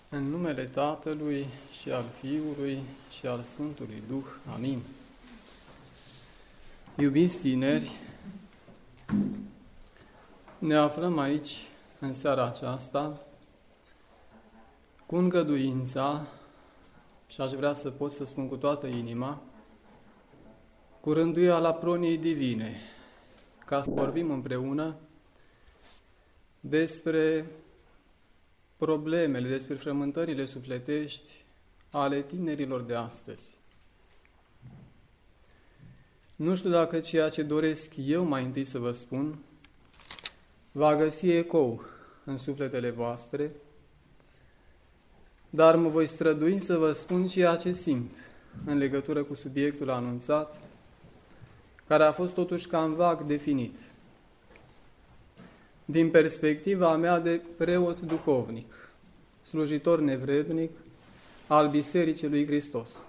În numele Tatălui și al Fiului și al Sfântului Duh. Amin. Iubiți tineri, ne aflăm aici, în seara aceasta, cu îngăduința, și aș vrea să pot să spun cu toată inima, cu rânduiala proniei divine, ca să vorbim împreună despre problemele, despre frământările sufletești ale tinerilor de astăzi. Nu știu dacă ceea ce doresc eu mai întâi să vă spun va găsi ecou în sufletele voastre, dar mă voi strădui să vă spun ceea ce simt în legătură cu subiectul anunțat, care a fost totuși cam vag definit. Din perspectiva mea de preot duhovnic, slujitor nevrednic al Bisericii lui Hristos,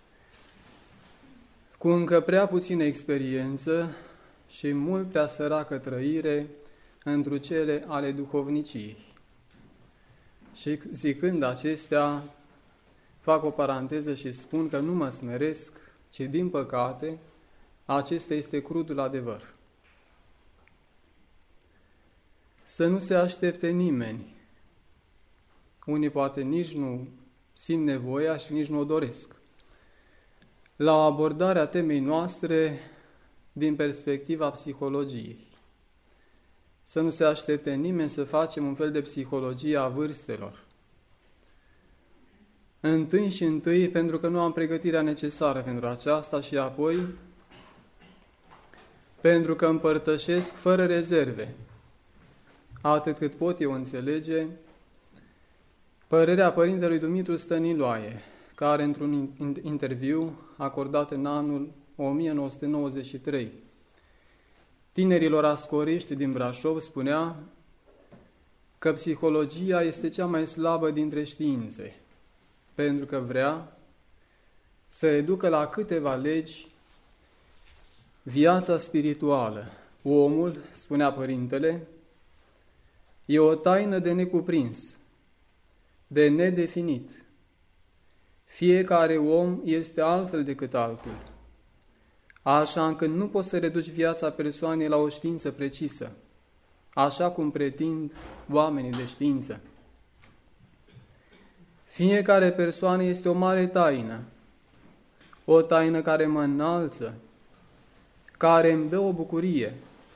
cu încă prea puțină experiență și mult prea săracă trăire întru cele ale duhovniciei. Și zicând acestea, fac o paranteză și spun că nu mă smeresc, ci din păcate, acesta este crudul adevăr. Să nu se aștepte nimeni. Unii poate nici nu simt nevoia și nici nu o doresc. La abordarea temei noastre din perspectiva psihologiei. Să nu se aștepte nimeni să facem un fel de psihologie a vârstelor. Întâi pentru că nu am pregătirea necesară pentru aceasta și apoi pentru că împărtășesc fără rezerve, atât cât pot eu înțelege, părerea părintelui Dumitru Stăniloae, care într-un interviu acordat în anul 1993 tinerilor ascoriști din Brașov spunea că psihologia este cea mai slabă dintre științe, pentru că vrea să reducă la câteva legi viața spirituală. Omul, spunea părintele, e o taină de necuprins, de nedefinit. Fiecare om este altfel decât altul, așa încât nu poți să reduci viața persoanei la o știință precisă, așa cum pretind oamenii de știință. Fiecare persoană este o mare taină, o taină care mă înalță, care îmi dă o bucurie.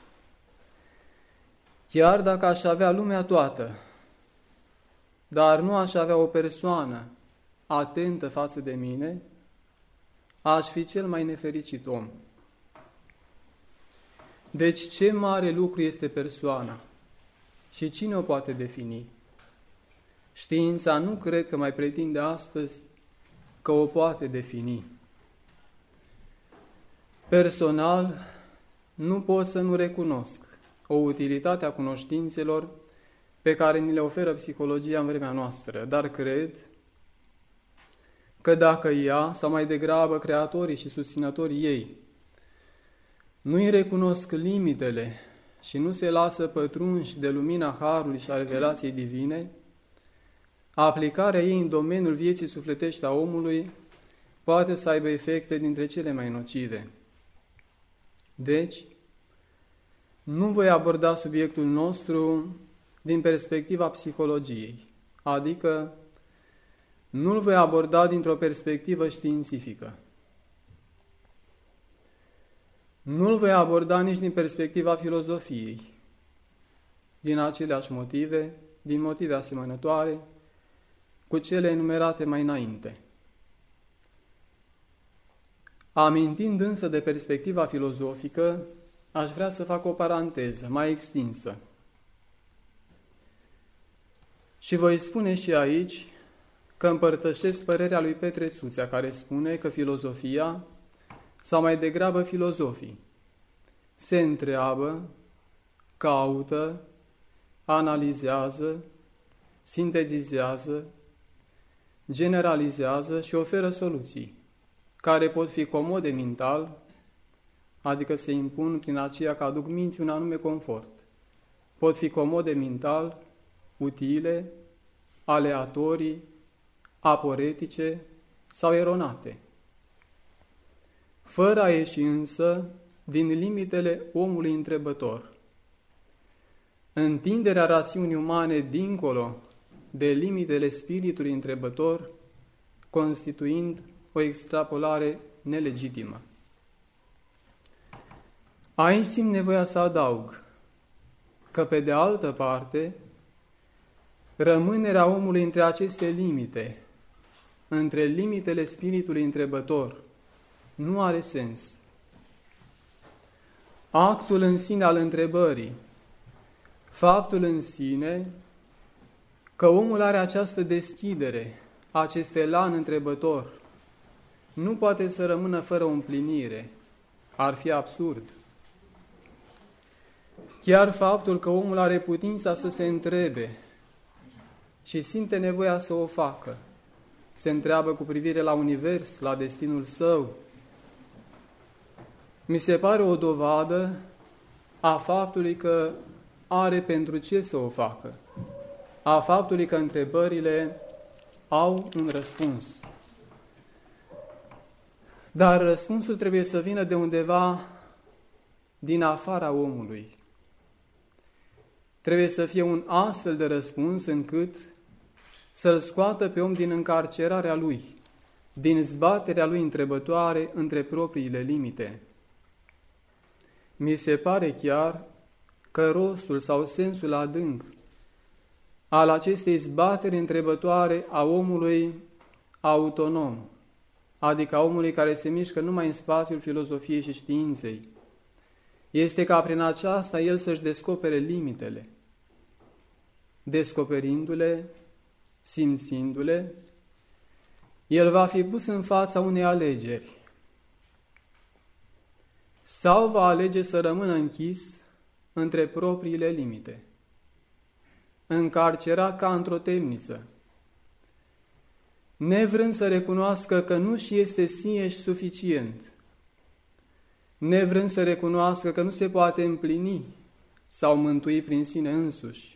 Chiar dacă aș avea lumea toată, dar nu aș avea o persoană atentă față de mine, aș fi cel mai nefericit om. Deci ce mare lucru este persoana și cine o poate defini? Știința nu cred că mai pretinde astăzi că o poate defini. Personal, nu pot să nu recunosc o utilitate a cunoștințelor pe care ni le oferă psihologia în vremea noastră, dar cred că dacă ea, sau mai degrabă creatorii și susținătorii ei, nu-i recunosc limitele și nu se lasă pătrunși de lumina Harului și a revelației divine, aplicarea ei în domeniul vieții sufletești a omului poate să aibă efecte dintre cele mai nocive. Deci, nu voi aborda subiectul nostru din perspectiva psihologiei, adică nu-l voi aborda dintr-o perspectivă științifică. Nu-l voi aborda nici din perspectiva filozofiei, din aceleași motive, din motive asemănătoare cu cele enumerate mai înainte. Amintind însă de perspectiva filozofică, aș vrea să fac o paranteză mai extinsă. Și voi spune și aici că împărtășesc părerea lui Petre Țuțea, care spune că filozofia, sau mai degrabă filozofii, se întreabă, caută, analizează, sintetizează, generalizează și oferă soluții, care pot fi comode mental, adică se impun prin aceea că aduc minții un anume confort. Pot fi comode mental, utile, aleatorii, aporetice sau eronate, fără a ieși însă din limitele omului întrebător. Întinderea rațiunii umane dincolo de limitele spiritului întrebător, constituind o extrapolare nelegitimă. Aici simt nevoia să adaug că, pe de altă parte, rămânerea omului între aceste limite, între limitele spiritului întrebător, nu are sens. Actul în sine al întrebării, faptul în sine că omul are această deschidere, acest elan întrebător, nu poate să rămână fără o împlinire. Ar fi absurd. Chiar faptul că omul are putința să se întrebe și simte nevoia să o facă, se întreabă cu privire la univers, la destinul său, mi se pare o dovadă a faptului că are pentru ce să o facă, a faptului că întrebările au un răspuns. Dar răspunsul trebuie să vină de undeva din afara omului. Trebuie să fie un astfel de răspuns încât să-l scoată pe om din încarcerarea lui, din zbaterea lui întrebătoare între propriile limite. Mi se pare chiar că rostul sau sensul adânc al acestei zbateri întrebătoare a omului autonom, adică a omului care se mișcă numai în spațiul filozofiei și științei, este ca prin aceasta el să-și descopere limitele. Descoperindu-le, simțindu-le, el va fi pus în fața unei alegeri. Sau va alege să rămână închis între propriile limite, încarcerat ca într-o temniță, nevrând să recunoască că nu și este sieși suficient, nevrând să recunoască că nu se poate împlini sau mântui prin sine însuși,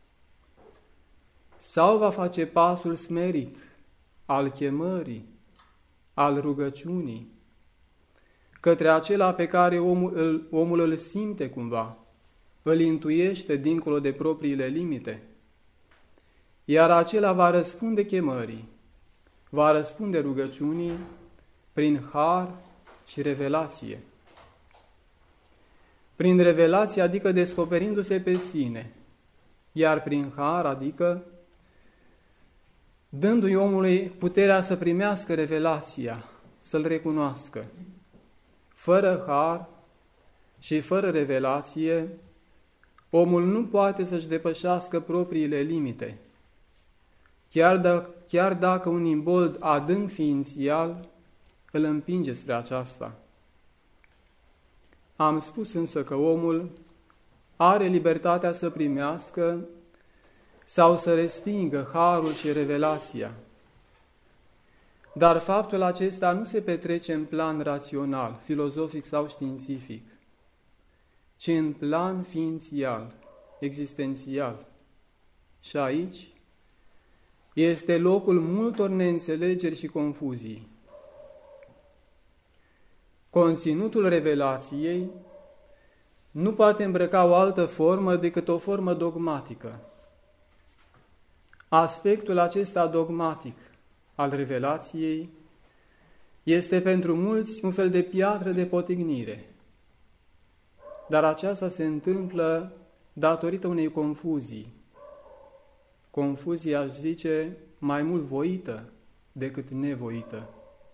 sau va face pasul smerit al chemării, al rugăciunii, către acela pe care omul îl simte cumva, îl intuiește dincolo de propriile limite, iar acela va răspunde chemării, va răspunde rugăciunii prin har și revelație. Prin revelație, adică descoperindu-se pe sine, iar prin har, adică dându-i omului puterea să primească revelația, să-l recunoască. Fără har și fără revelație, omul nu poate să-și depășească propriile limite, chiar dacă un imbold adânc ființial îl împinge spre aceasta. Am spus însă că omul are libertatea să primească sau să respingă harul și revelația. Dar faptul acesta nu se petrece în plan rațional, filozofic sau științific, ci în plan ființial, existențial. Și aici este locul multor neînțelegeri și confuzii. Conținutul revelației nu poate îmbrăca o altă formă decât o formă dogmatică. Aspectul acesta dogmatic al revelației este pentru mulți un fel de piatră de potignire, dar aceasta se întâmplă datorită unei confuzii. Confuzie, aș zice, mai mult voită decât nevoită.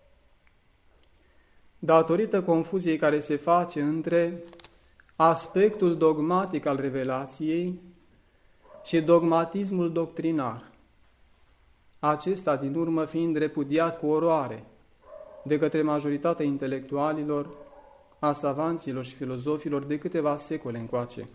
Datorită confuziei care se face între aspectul dogmatic al revelației și dogmatismul doctrinar, acesta din urmă fiind repudiat cu oroare de către majoritatea intelectualilor, a savanților și filozofilor de câteva secole încoace.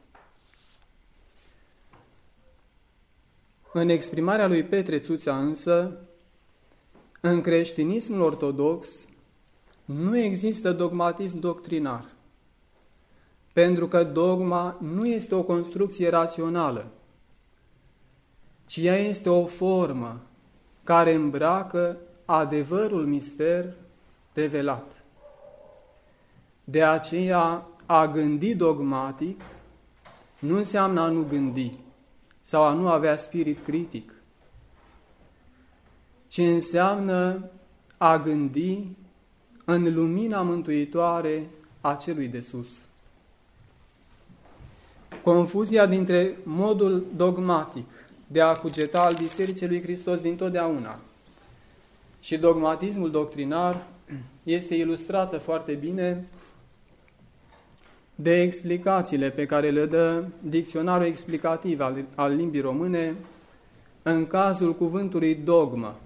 În exprimarea lui Petre Țuțea însă, în creștinismul ortodox nu există dogmatism doctrinar, pentru că dogma nu este o construcție rațională, ci ea este o formă care îmbracă adevărul mister revelat. De aceea, a gândi dogmatic nu înseamnă a nu gândi sau a nu avea spirit critic, ci înseamnă a gândi în lumina mântuitoare a celui de sus. Confuzia dintre modul dogmatic de a cugeta al Bisericii lui Hristos dintotdeauna și dogmatismul doctrinar este ilustrată foarte bine de explicațiile pe care le dă dicționarul explicativ al limbii române în cazul cuvântului dogmă.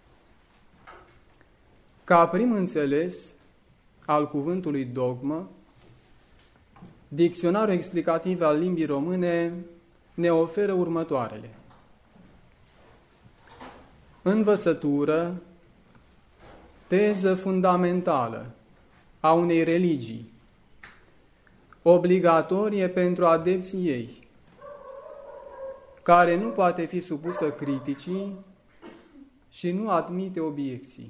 Ca prim înțeles al cuvântului dogmă, dicționarul explicativ al limbii române ne oferă următoarele: învățătură, teză fundamentală a unei religii, obligatorie pentru adepții ei, care nu poate fi supusă criticii și nu admite obiecții.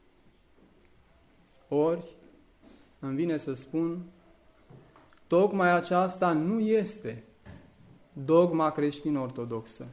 Ori, îmi vine să spun, tocmai aceasta nu este dogma creștin-ortodoxă.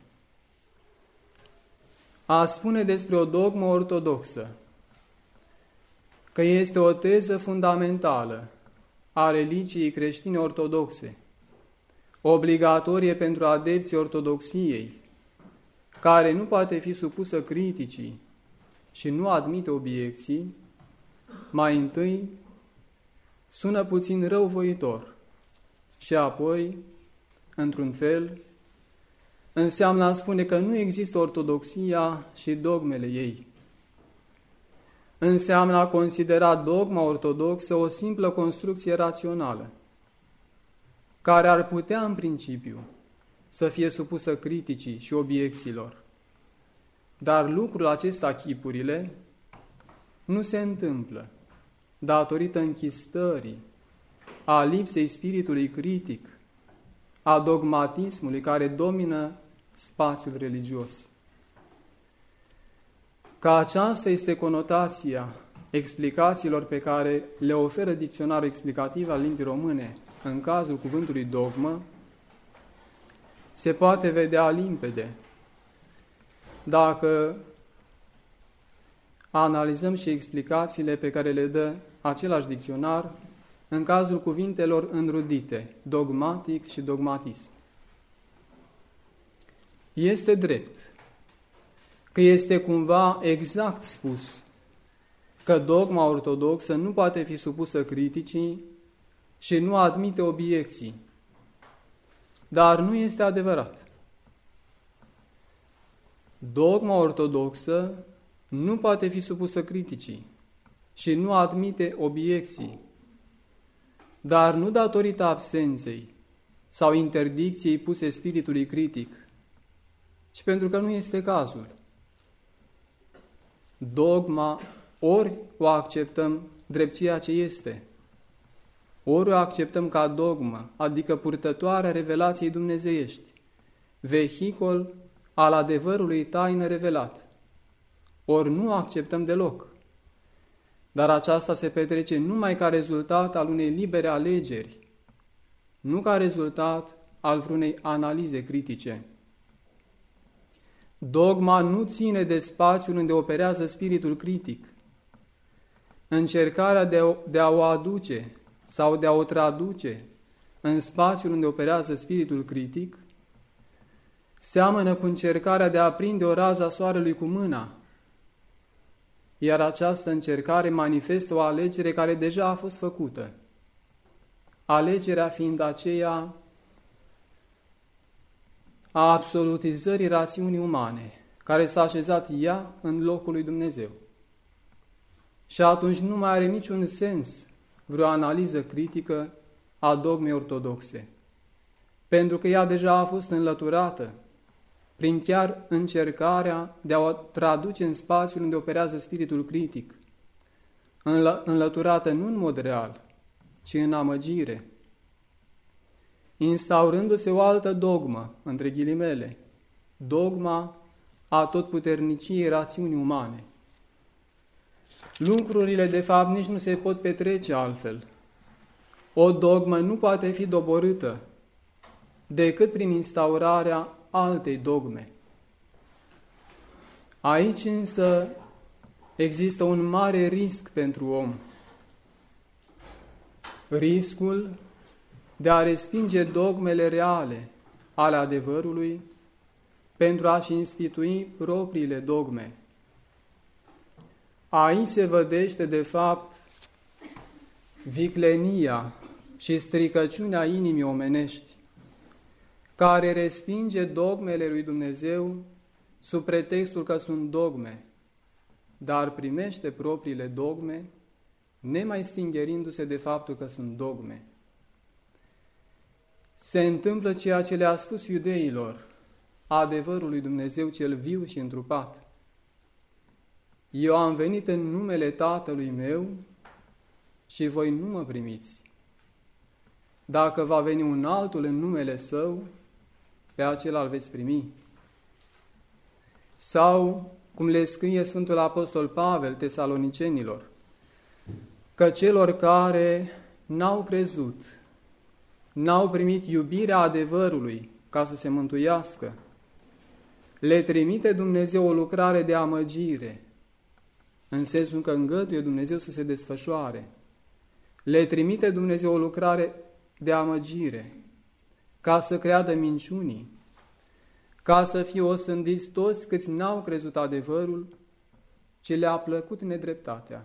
A spune despre o dogmă ortodoxă că este o teză fundamentală a religiei creștine ortodoxe, obligatorie pentru adepții ortodoxiei, care nu poate fi supusă criticii și nu admite obiecții, mai întâi sună puțin răuvoitor și apoi, într-un fel, înseamnă a spune că nu există ortodoxia și dogmele ei. Înseamnă a considera dogma ortodoxă o simplă construcție rațională, care ar putea, în principiu, să fie supusă criticii și obiecțiilor. Dar lucrul acesta, chipurile, nu se întâmplă datorită închistării, a lipsei spiritului critic, a dogmatismului care domină spațiul religios. Că aceasta este conotația explicațiilor pe care le oferă dicționarul explicativ al limbii române în cazul cuvântului dogmă, se poate vedea limpede dacă analizăm și explicațiile pe care le dă același dicționar în cazul cuvintelor înrudite, dogmatic și dogmatism. Este drept că este cumva exact spus că dogma ortodoxă nu poate fi supusă criticii și nu admite obiecții, dar nu este adevărat. Dogma ortodoxă nu poate fi supusă criticii și nu admite obiecții, dar nu datorită absenței sau interdicției puse spiritului critic, ci pentru că nu este cazul. Dogma ori o acceptăm drept ceea ce este, ori o acceptăm ca dogmă, adică purtătoarea revelației dumnezeiești, vehicol al adevărului taină revelat, ori nu o acceptăm deloc. Dar aceasta se petrece numai ca rezultat al unei libere alegeri, nu ca rezultat al vreunei analize critice. Dogma nu ține de spațiul unde operează spiritul critic. Încercarea de a o aduce sau de a o traduce în spațiul unde operează spiritul critic seamănă cu încercarea de a aprinde o rază a soarelui cu mâna, iar această încercare manifestă o alegere care deja a fost făcută, alegerea fiind aceea a absolutizării rațiunii umane, care s-a așezat ea în locul lui Dumnezeu. Și atunci nu mai are niciun sens vreo analiză critică a dogmei ortodoxe, pentru că ea deja a fost înlăturată prin chiar încercarea de a o traduce în spațiul unde operează spiritul critic, înlăturată nu în mod real, ci în amăgire, instaurându-se o altă dogmă, între ghilimele, dogma atotputerniciei rațiuni umane. Lucrurile, de fapt, nici nu se pot petrece altfel. O dogmă nu poate fi doborâtă decât prin instaurarea altei dogme. Aici însă există un mare risc pentru om. Riscul de a respinge dogmele reale ale adevărului pentru a-și institui propriile dogme. Aici se vădește, de fapt, viclenia și stricăciunea inimii omenești, care respinge dogmele lui Dumnezeu sub pretextul că sunt dogme, dar primește propriile dogme, nemai stingerindu-se de faptul că sunt dogme. Se întâmplă ceea ce le-a spus iudeilor, adevărul lui Dumnezeu cel viu și întrupat. Eu am venit în numele Tatălui meu și voi nu mă primiți. Dacă va veni un altul în numele Său, pe acela îl veți primi. Sau, cum le scrie Sfântul Apostol Pavel tesalonicenilor, că celor care n-au crezut, n-au primit iubirea adevărului ca să se mântuiască, le trimite Dumnezeu o lucrare de amăgire, în sensul că îngăduie Dumnezeu să se desfășoare. Le trimite Dumnezeu o lucrare de amăgire, ca să creadă minciunii, ca să fie osândiți toți câți n-au crezut adevărul, ce le-a plăcut nedreptatea.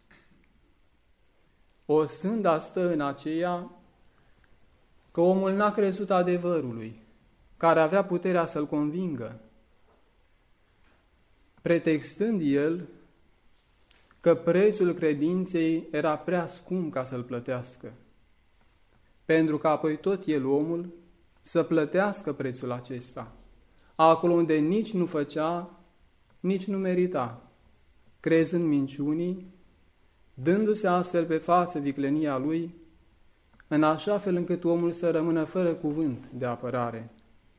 Osânda stă în aceea că omul n-a crezut adevărului, care avea puterea să-l convingă, pretextând el că prețul credinței era prea scump ca să-l plătească, pentru că apoi tot el, omul, să plătească prețul acesta, acolo unde nici nu făcea, nici nu merita, crezând minciunii, dându-se astfel pe față viclenia lui, în așa fel încât omul să rămână fără cuvânt de apărare.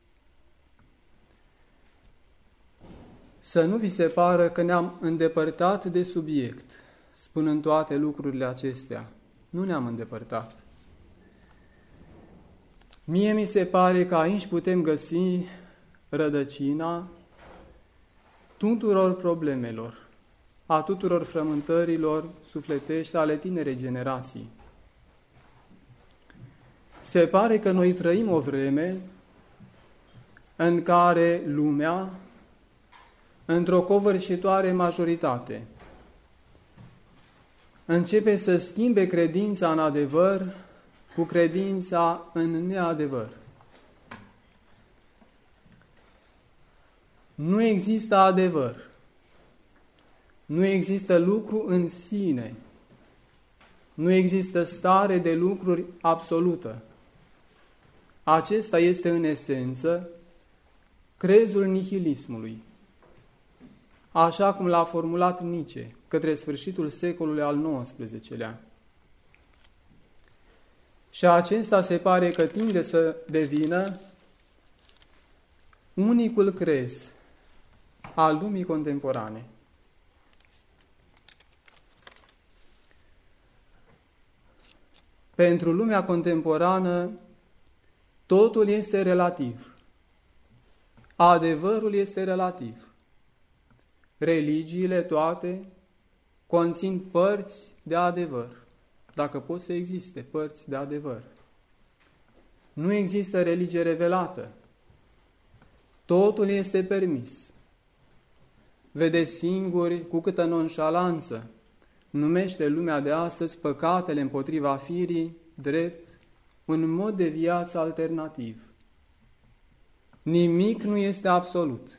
Să nu vi se pară că ne-am îndepărtat de subiect, spunând toate lucrurile acestea. Nu ne-am îndepărtat. Mie mi se pare că aici putem găsi rădăcina tuturor problemelor, a tuturor frământărilor sufletești ale tinerei generații. Se pare că noi trăim o vreme în care lumea, într-o covârșitoare majoritate, începe să schimbe credința în adevăr cu credința în neadevăr. Nu există adevăr, nu există lucru în sine, nu există stare de lucruri absolută. Acesta este în esență crezul nihilismului, așa cum l-a formulat Nietzsche către sfârșitul secolului al XIX-lea. Și acesta se pare că tinde să devină unicul crez al lumii contemporane. Pentru lumea contemporană, totul este relativ. Adevărul este relativ. Religiile toate conțin părți de adevăr, dacă pot să existe părți de adevăr. Nu există religie revelată. Totul este permis. Vedeți singuri cu câtă nonșalanță numește lumea de astăzi păcatele împotriva firii drept un mod de viață alternativ. Nimic nu este absolut.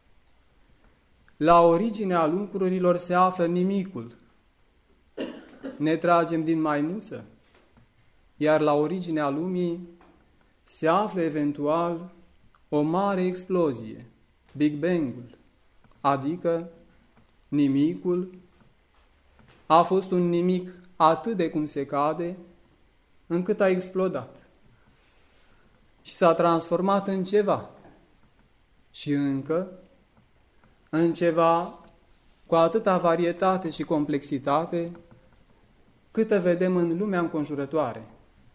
La originea lucrurilor se află nimicul. Ne tragem din maimuță, iar la originea lumii se află eventual o mare explozie, Big Bang-ul, adică nimicul a fost un nimic atât de cum se cade, încât a explodat și s-a transformat în ceva. Și încă, în ceva cu atâta varietate și complexitate câtă vedem în lumea înconjurătoare.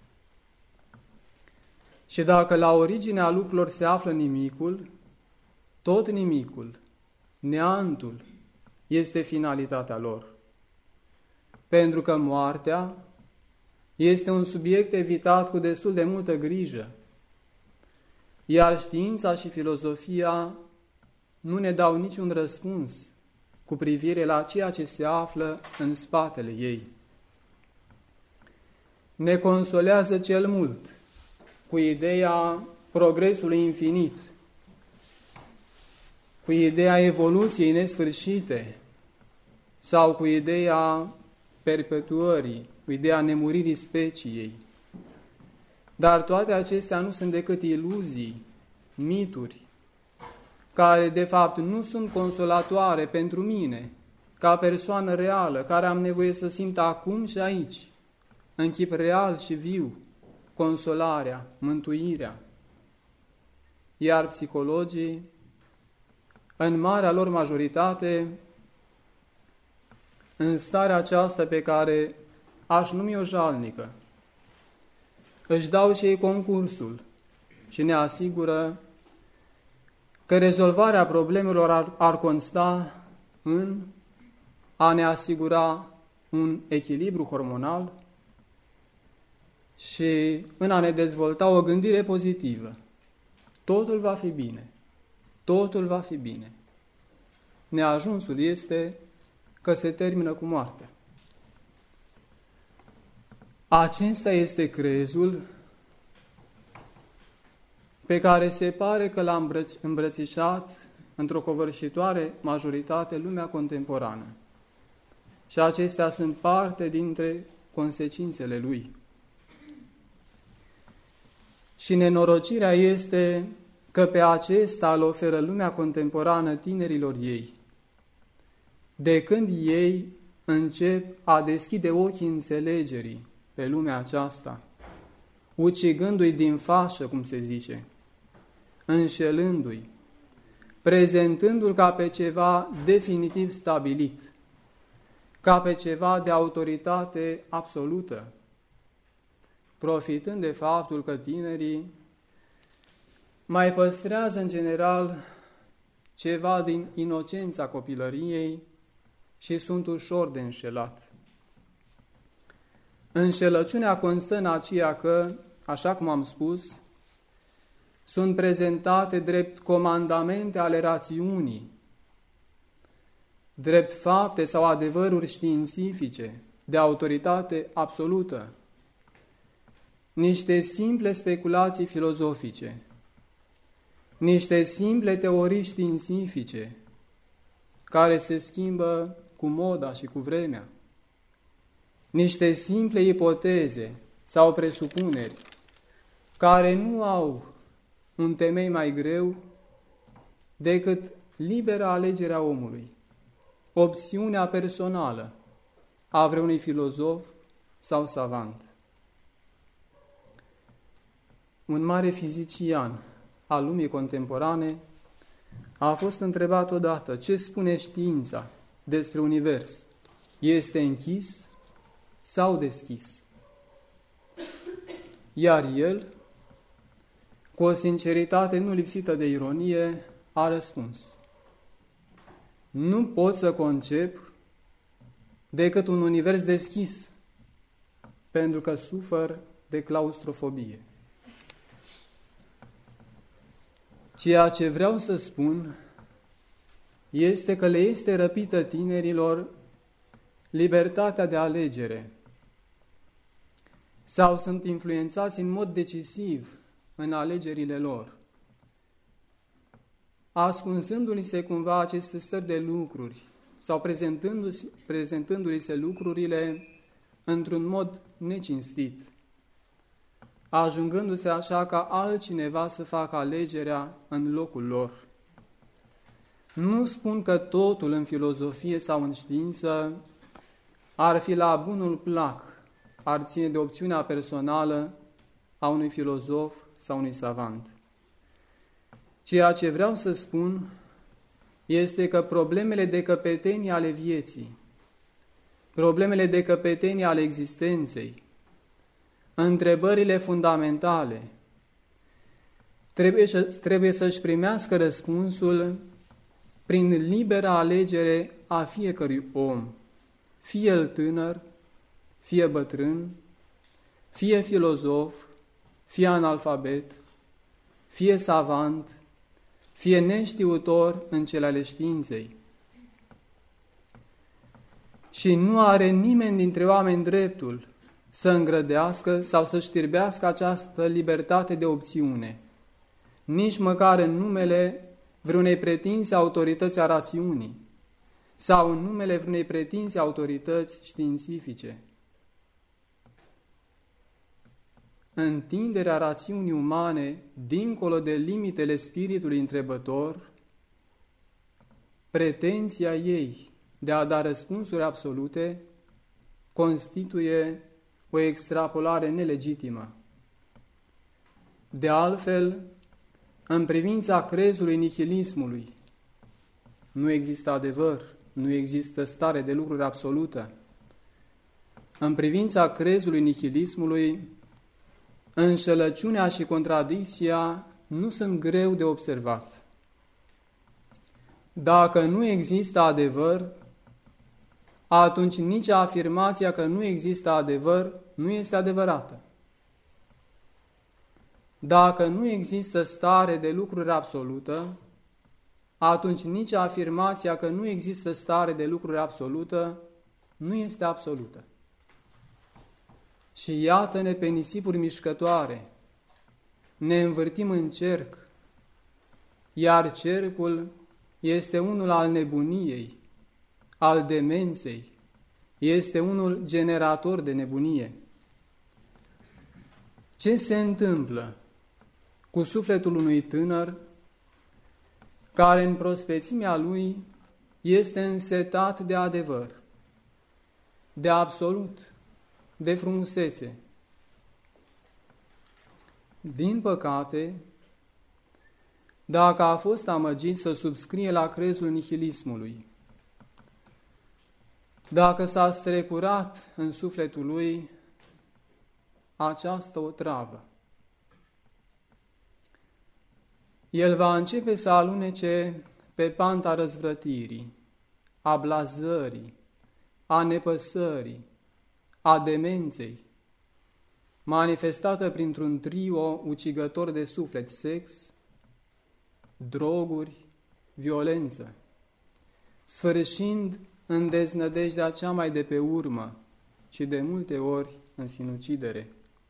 Și dacă la originea lucrurilor se află nimicul, tot nimicul, neantul, este finalitatea lor. Pentru că moartea este un subiect evitat cu destul de multă grijă, iar știința și filozofia nu ne dau niciun răspuns cu privire la ceea ce se află în spatele ei. Ne consolează cel mult cu ideea progresului infinit, cu ideea evoluției nesfârșite sau cu ideea perpetuării, cu ideea nemuririi speciei. Dar toate acestea nu sunt decât iluzii, mituri, care de fapt nu sunt consolatoare pentru mine, ca persoană reală, care am nevoie să simt acum și aici, în chip real și viu, consolarea, mântuirea. Iar psihologii, în marea lor majoritate, în starea aceasta pe care aș numi-o jalnică, își dau și ei concursul și ne asigură că rezolvarea problemelor ar consta în a ne asigura un echilibru hormonal și în a ne dezvolta o gândire pozitivă. Totul va fi bine. Totul va fi bine. Neajunsul este că se termină cu moartea. Acesta este crezul pe care se pare că l-a îmbrățișat într-o covârșitoare majoritate lumea contemporană. Și acestea sunt parte dintre consecințele lui. Și nenorocirea este că pe acesta îl oferă lumea contemporană tinerilor ei. De când ei încep a deschide ochii înțelegerii pe lumea aceasta, ucigându-i din fașă, cum se zice, înșelându-i, prezentându-l ca pe ceva definitiv stabilit, ca pe ceva de autoritate absolută, profitând de faptul că tinerii mai păstrează în general ceva din inocența copilăriei și sunt ușor de înșelat. Înșelăciunea constă în aceea că, așa cum am spus, sunt prezentate drept comandamente ale rațiunii, drept fapte sau adevăruri științifice de autoritate absolută, niște simple speculații filozofice, niște simple teorii științifice care se schimbă cu moda și cu vremea, niște simple ipoteze sau presupuneri care nu au un temei mai greu decât libera alegerea omului, opțiunea personală a vreunui filozof sau savant. Un mare fizician al lumii contemporane a fost întrebat odată: ce spune știința despre univers? Este închis sau deschis? Iar el, cu o sinceritate nu lipsită de ironie, a răspuns: nu pot să concep decât un univers deschis, pentru că sufăr de claustrofobie. Ceea ce vreau să spun este că le este răpită tinerilor libertatea de alegere sau sunt influențați în mod decisiv în alegerile lor, ascunzându-li se cumva aceste stări de lucruri sau prezentându-li se lucrurile într-un mod necinstit, ajungându-se așa ca altcineva să facă alegerea în locul lor. Nu spun că totul în filozofie sau în știință ar fi la bunul plac, ar ține de opțiunea personală a unui filozof sau unui savant. Ceea ce vreau să spun este că problemele de căpetenie ale vieții, problemele de căpetenie ale existenței, întrebările fundamentale, trebuie să-și primească răspunsul prin libera alegere a fiecărui om, fie el tânăr, fie bătrân, fie filozof, fie analfabet, fie savant, fie neștiutor în cele ale științei. Și nu are nimeni dintre oameni dreptul să îngrădească sau să știrbească această libertate de opțiune, nici măcar în numele vreunei pretinse autorități a rațiunii sau în numele vreunei pretinse autorități științifice. Întinderea rațiunii umane dincolo de limitele spiritului întrebător, pretenția ei de a da răspunsuri absolute, constituie o extrapolare nelegitimă. De altfel, în privința crezului nihilismului, nu există adevăr, nu există stare de lucruri absolută. În privința crezului nihilismului, înșelăciunea și contradicția nu sunt greu de observat. Dacă nu există adevăr, atunci nici afirmația că nu există adevăr nu este adevărată. Dacă nu există stare de lucruri absolută, atunci nici afirmația că nu există stare de lucruri absolută nu este absolută. Și iată-ne pe nisipuri mișcătoare, ne învârtim în cerc, iar cercul este unul al nebuniei, al demenței, este unul generator de nebunie. Ce se întâmplă cu sufletul unui tânăr care în prospețimea lui este însetat de adevăr, de absolut, de frumusețe? Din păcate, dacă a fost amăgit să subscrie la crezul nihilismului, dacă s-a strecurat în sufletul lui această otravă, el va începe să alunece pe panta răzvrătirii, a blazării, a nepăsării, a demenței, manifestată printr-un trio ucigător de suflet: sex, droguri, violență, sfârșind în deznădejdea cea mai de pe urmă și de multe ori în sinucidere.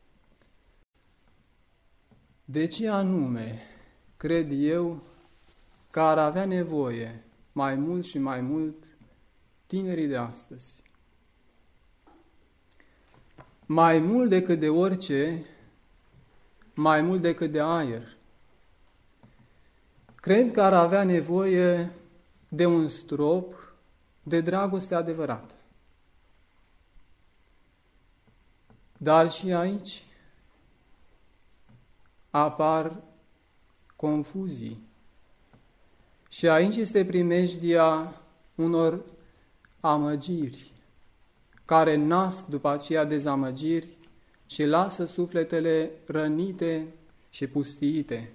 De ce anume cred eu că ar avea nevoie mai mult și mai mult tinerii de astăzi? Mai mult decât de orice, mai mult decât de aer, cred că ar avea nevoie de un strop de dragoste adevărată. Dar și aici apar confuzii. Și aici este primejdia unor amăgiri, care nasc după aceea dezamăgiri și lasă sufletele rănite și pustiite.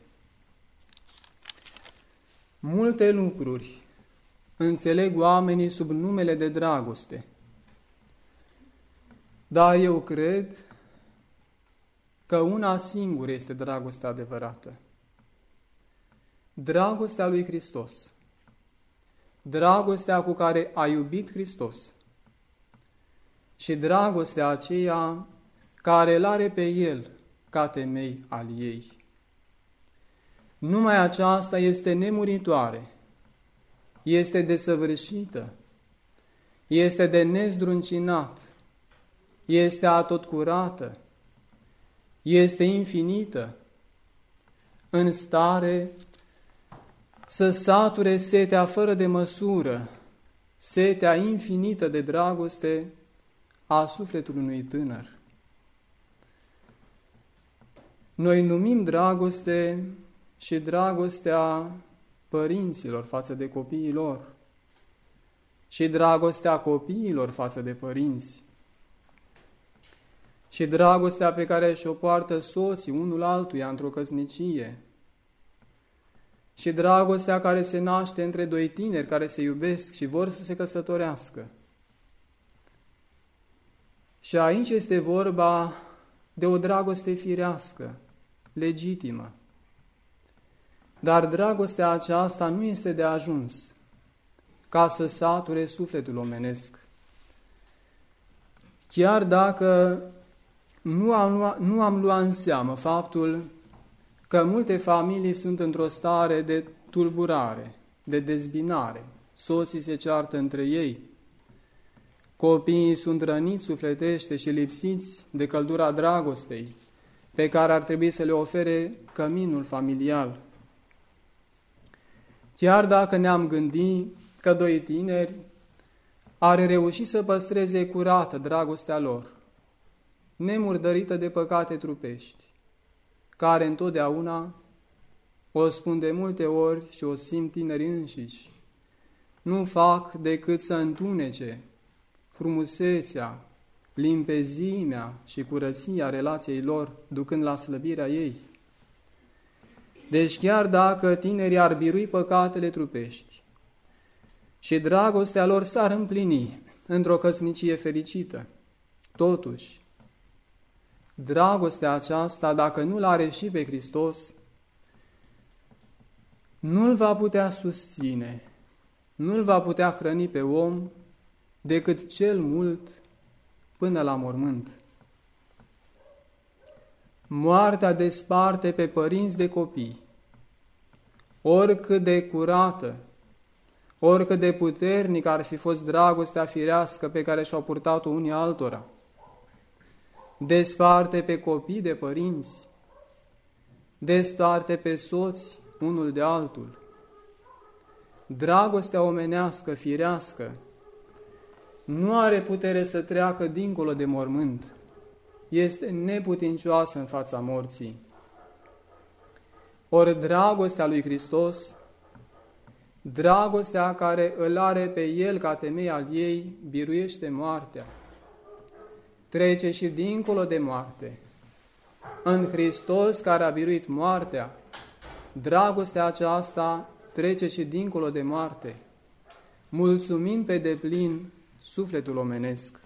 Multe lucruri înțeleg oamenii sub numele de dragoste, dar eu cred că una singură este dragostea adevărată. Dragostea lui Hristos, dragostea cu care a iubit Hristos și dragostea aceea care îl are pe El ca temei al ei. Numai aceasta este nemuritoare, este desăvârșită, este de nezdruncinat, este atotcurată, este infinită, în stare să sature setea fără de măsură, setea infinită de dragoste a sufletului unui tânăr. Noi numim dragoste și dragostea părinților față de copiii lor și dragostea copiilor față de părinți și dragostea pe care și-o poartă soții unul altuia într-o căsnicie și dragostea care se naște între doi tineri care se iubesc și vor să se căsătorească. Și aici este vorba de o dragoste firească, legitimă. Dar dragostea aceasta nu este de ajuns ca să sature sufletul omenesc. Chiar dacă nu am luat în seamă faptul că multe familii sunt într-o stare de tulburare, de dezbinare, soții se ceartă între ei, copiii sunt răniți sufletește și lipsiți de căldura dragostei pe care ar trebui să le ofere căminul familial. Chiar dacă ne-am gândit că doi tineri ar reuși să păstreze curată dragostea lor, nemurdărită de păcate trupești, care întotdeauna, o spun de multe ori și o simt tinerii înșiși, nu fac decât să întunece frumusețea, limpezimea și curăția relației lor, ducând la slăbirea ei. Deci chiar dacă tinerii ar birui păcatele trupești și dragostea lor s-ar împlini într-o căsnicie fericită, totuși, dragostea aceasta, dacă nu-L are și pe Hristos, nu-L va putea susține, nu-L va putea hrăni pe om decât cel mult până la mormânt. Moartea desparte pe părinți de copii, oricât de curată, oricât de puternic ar fi fost dragostea firească pe care și-au purtat-o unii altora. Desparte pe copii de părinți, desparte pe soți unul de altul. Dragostea omenească, firească, nu are putere să treacă dincolo de mormânt. Este neputincioasă în fața morții. Ori dragostea lui Hristos, dragostea care îl are pe El ca temei al ei, biruiește moartea. Trece și dincolo de moarte. În Hristos care a biruit moartea, dragostea aceasta trece și dincolo de moarte, mulțumind pe deplin sufletul omenesc.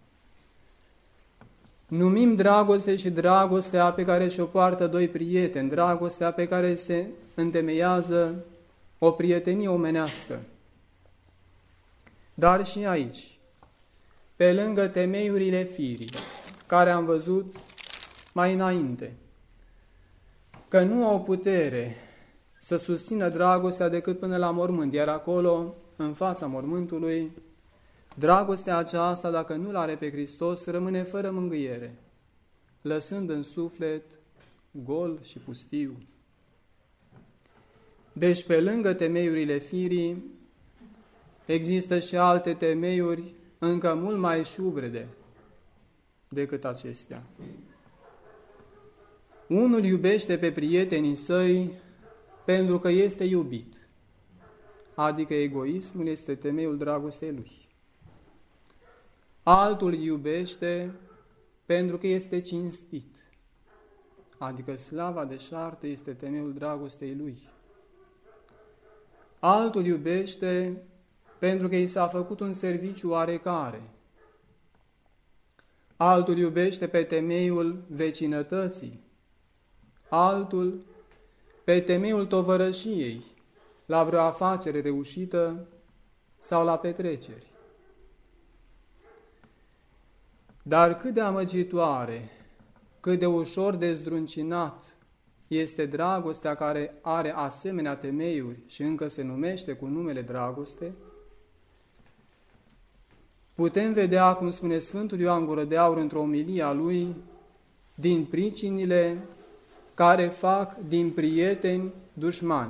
Numim dragoste și dragostea pe care și-o poartă doi prieteni, dragostea pe care se întemeiază o prietenie omenească. Dar și aici, pe lângă temeiurile firii, care am văzut mai înainte, că nu au putere să susțină dragostea decât până la mormânt, iar acolo, în fața mormântului, dragostea aceasta, dacă nu-L are pe Hristos, rămâne fără mângâiere, lăsând în suflet gol și pustiu. Deci, pe lângă temeiurile firii, există și alte temeiuri încă mult mai șubrede decât acestea. Unul iubește pe prietenii săi pentru că este iubit, adică egoismul este temeiul dragostei lui. Altul iubește pentru că este cinstit, adică slava deșartă este temeiul dragostei lui. Altul iubește pentru că i s-a făcut un serviciu oarecare. Altul iubește pe temeiul vecinătății. Altul pe temeiul tovărășiei, la vreo afacere reușită sau la petreceri. Dar cât de amăgitoare, cât de ușor de zdruncinat este dragostea care are asemenea temeiuri și încă se numește cu numele dragoste, putem vedea, cum spune Sfântul Ioan Gură de Aur într-o omilie a lui, din pricinile care fac din prieteni dușmani.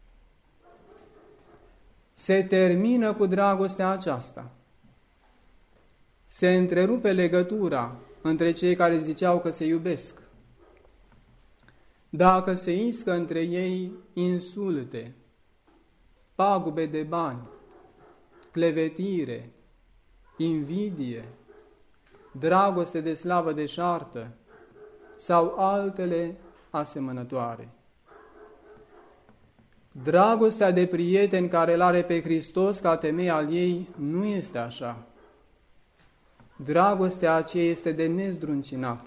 Se termină cu dragostea aceasta. Se întrerupe legătura între cei care ziceau că se iubesc. Dacă se iscă între ei insulte, pagube de bani, clevetire, invidie, dragoste de slavă deșartă sau altele asemănătoare. Dragostea de prieten care îl are pe Hristos ca temei al ei nu este așa. Dragostea aceea este de nezdruncinat.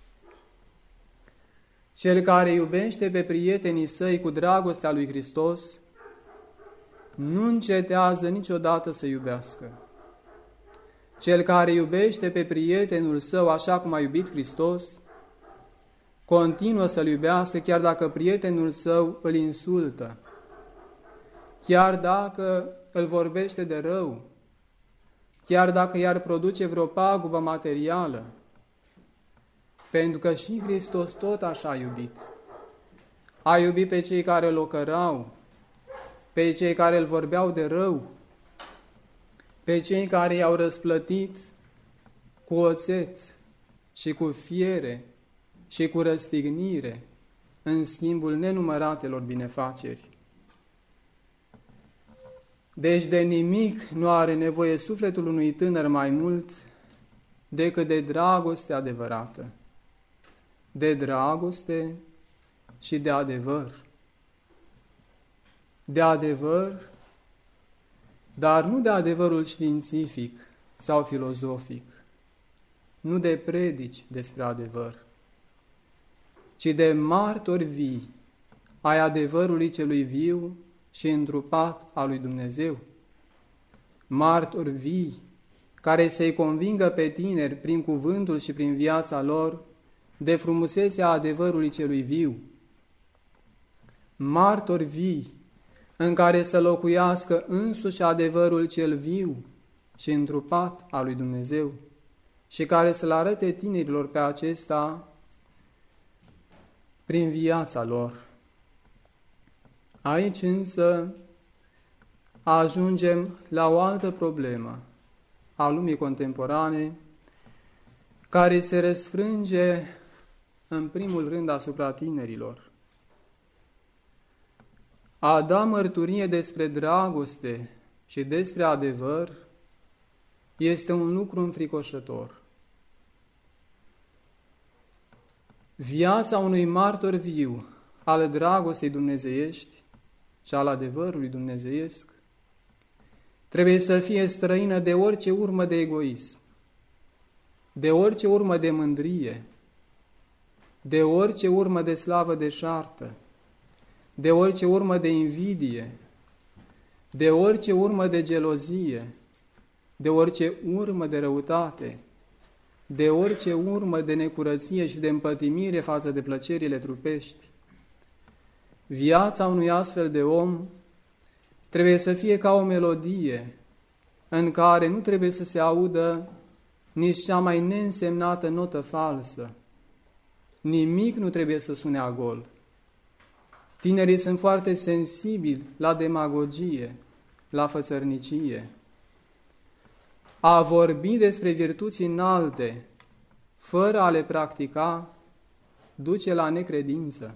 Cel care iubește pe prietenii săi cu dragostea lui Hristos nu încetează niciodată să iubească. Cel care iubește pe prietenul său așa cum a iubit Hristos, continuă să-l iubească chiar dacă prietenul său îl insultă, chiar dacă îl vorbește de rău, chiar dacă i-ar produce vreo pagubă materială, pentru că și Hristos tot așa a iubit. A iubit pe cei care îl ocărau, pe cei care îl vorbeau de rău, pe cei care i-au răsplătit cu oțet și cu fiere și cu răstignire în schimbul nenumăratelor binefaceri. Deci de nimic nu are nevoie sufletul unui tânăr mai mult decât de dragoste adevărată, de dragoste și de adevăr. De adevăr, dar nu de adevărul științific sau filozofic, nu de predici despre adevăr, ci de martori vii ai adevărului celui viu și întrupat al lui Dumnezeu. Martori vii care să-i convingă pe tineri prin cuvântul și prin viața lor de frumusețea adevărului celui viu. Martori vii în care să locuiască însuși adevărul cel viu și întrupat al lui Dumnezeu și care să-l arate tinerilor pe acesta prin viața lor. Aici însă ajungem la o altă problemă a lumii contemporane, care se răsfrânge în primul rând asupra tinerilor. A da mărturie despre dragoste și despre adevăr este un lucru înfricoșător. Viața unui martor viu al dragostei dumnezeiești și al adevărului dumnezeiesc trebuie să fie străină de orice urmă de egoism, de orice urmă de mândrie, de orice urmă de slavă deșartă, de orice urmă de invidie, de orice urmă de gelozie, de orice urmă de răutate, de orice urmă de necurăție și de împătimire față de plăcerile trupești. Viața unui astfel de om trebuie să fie ca o melodie în care nu trebuie să se audă nici cea mai neînsemnată notă falsă. Nimic nu trebuie să sune a gol. Tinerii sunt foarte sensibili la demagogie, la fățărnicie. A vorbi despre virtuți înalte, fără a le practica, duce la necredință.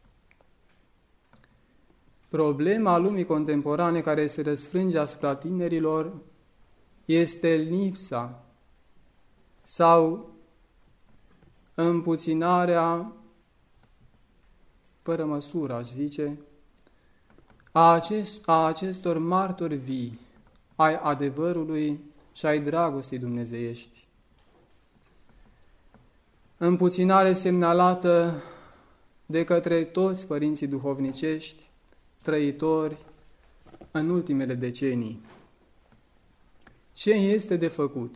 Problema lumii contemporane care se răsfrânge asupra tinerilor este lipsa sau împuținarea, fără măsură, aș zice, a acestor martori vii ai adevărului și ai dragostei dumnezeiești. Împuținare semnalată de către toți părinții duhovnicești, trăitori în ultimele decenii. Ce este de făcut?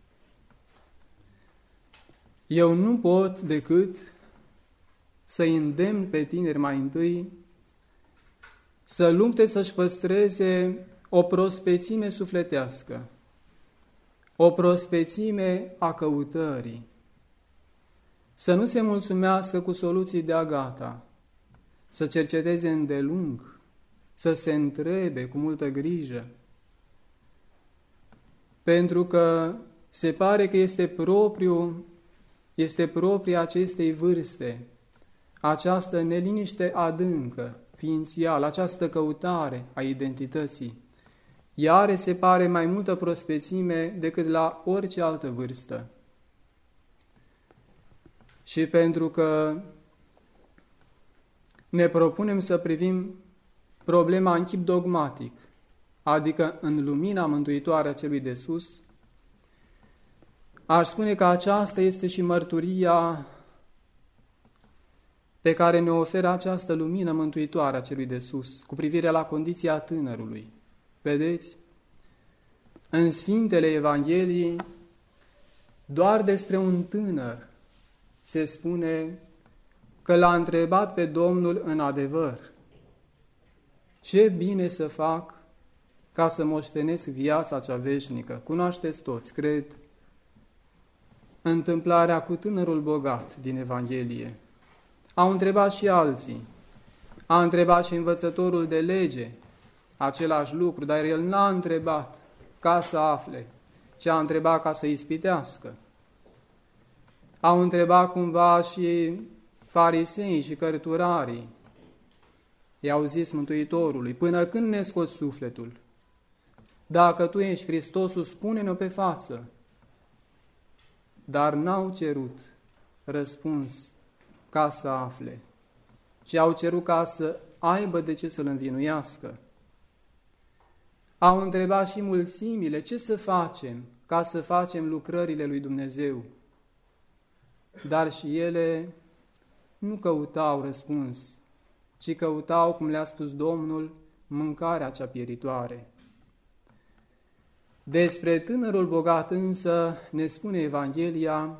Eu nu pot decât să-i îndemn pe tineri mai întâi să lupte să-și păstreze o prospețime sufletească, o prospețime a căutării, să nu se mulțumească cu soluții de-a gata, să cerceteze îndelung, să se întrebe cu multă grijă, pentru că se pare că este propria acestei vârste, această neliniște adâncă, ființială, această căutare a identității, ea are, se pare, mai multă prospețime decât la orice altă vârstă. Și pentru că ne propunem să privim problema în chip dogmatic, adică în lumina mântuitoare a celui de sus, aș spune că aceasta este și mărturia pe care ne oferă această lumină mântuitoare a celui de sus, cu privire la condiția tânărului. Vedeți? În Sfintele Evangheliei, doar despre un tânăr se spune că l-a întrebat pe Domnul în adevăr: ce bine să fac ca să moștenesc viața cea veșnică? Cunoașteți toți, cred, întâmplarea cu tânărul bogat din Evanghelie. Au întrebat și alții. A întrebat și învățătorul de lege același lucru, dar el n-a întrebat ca să afle, ci a întrebat ca să ispitească. Au întrebat cumva și farisei și cărturarii. I-au zis Mântuitorului: până când ne scoți sufletul? Dacă tu ești Hristosul, spune-ne-o pe față. Dar n-au cerut răspuns ca să afle, ci au cerut ca să aibă de ce să-l învinuiască. Au întrebat și mulțimile: ce să facem ca să facem lucrările lui Dumnezeu? Dar și ele nu căutau răspuns, ci căutau, cum le-a spus Domnul, mâncarea cea pieritoare. Despre tânărul bogat însă ne spune Evanghelia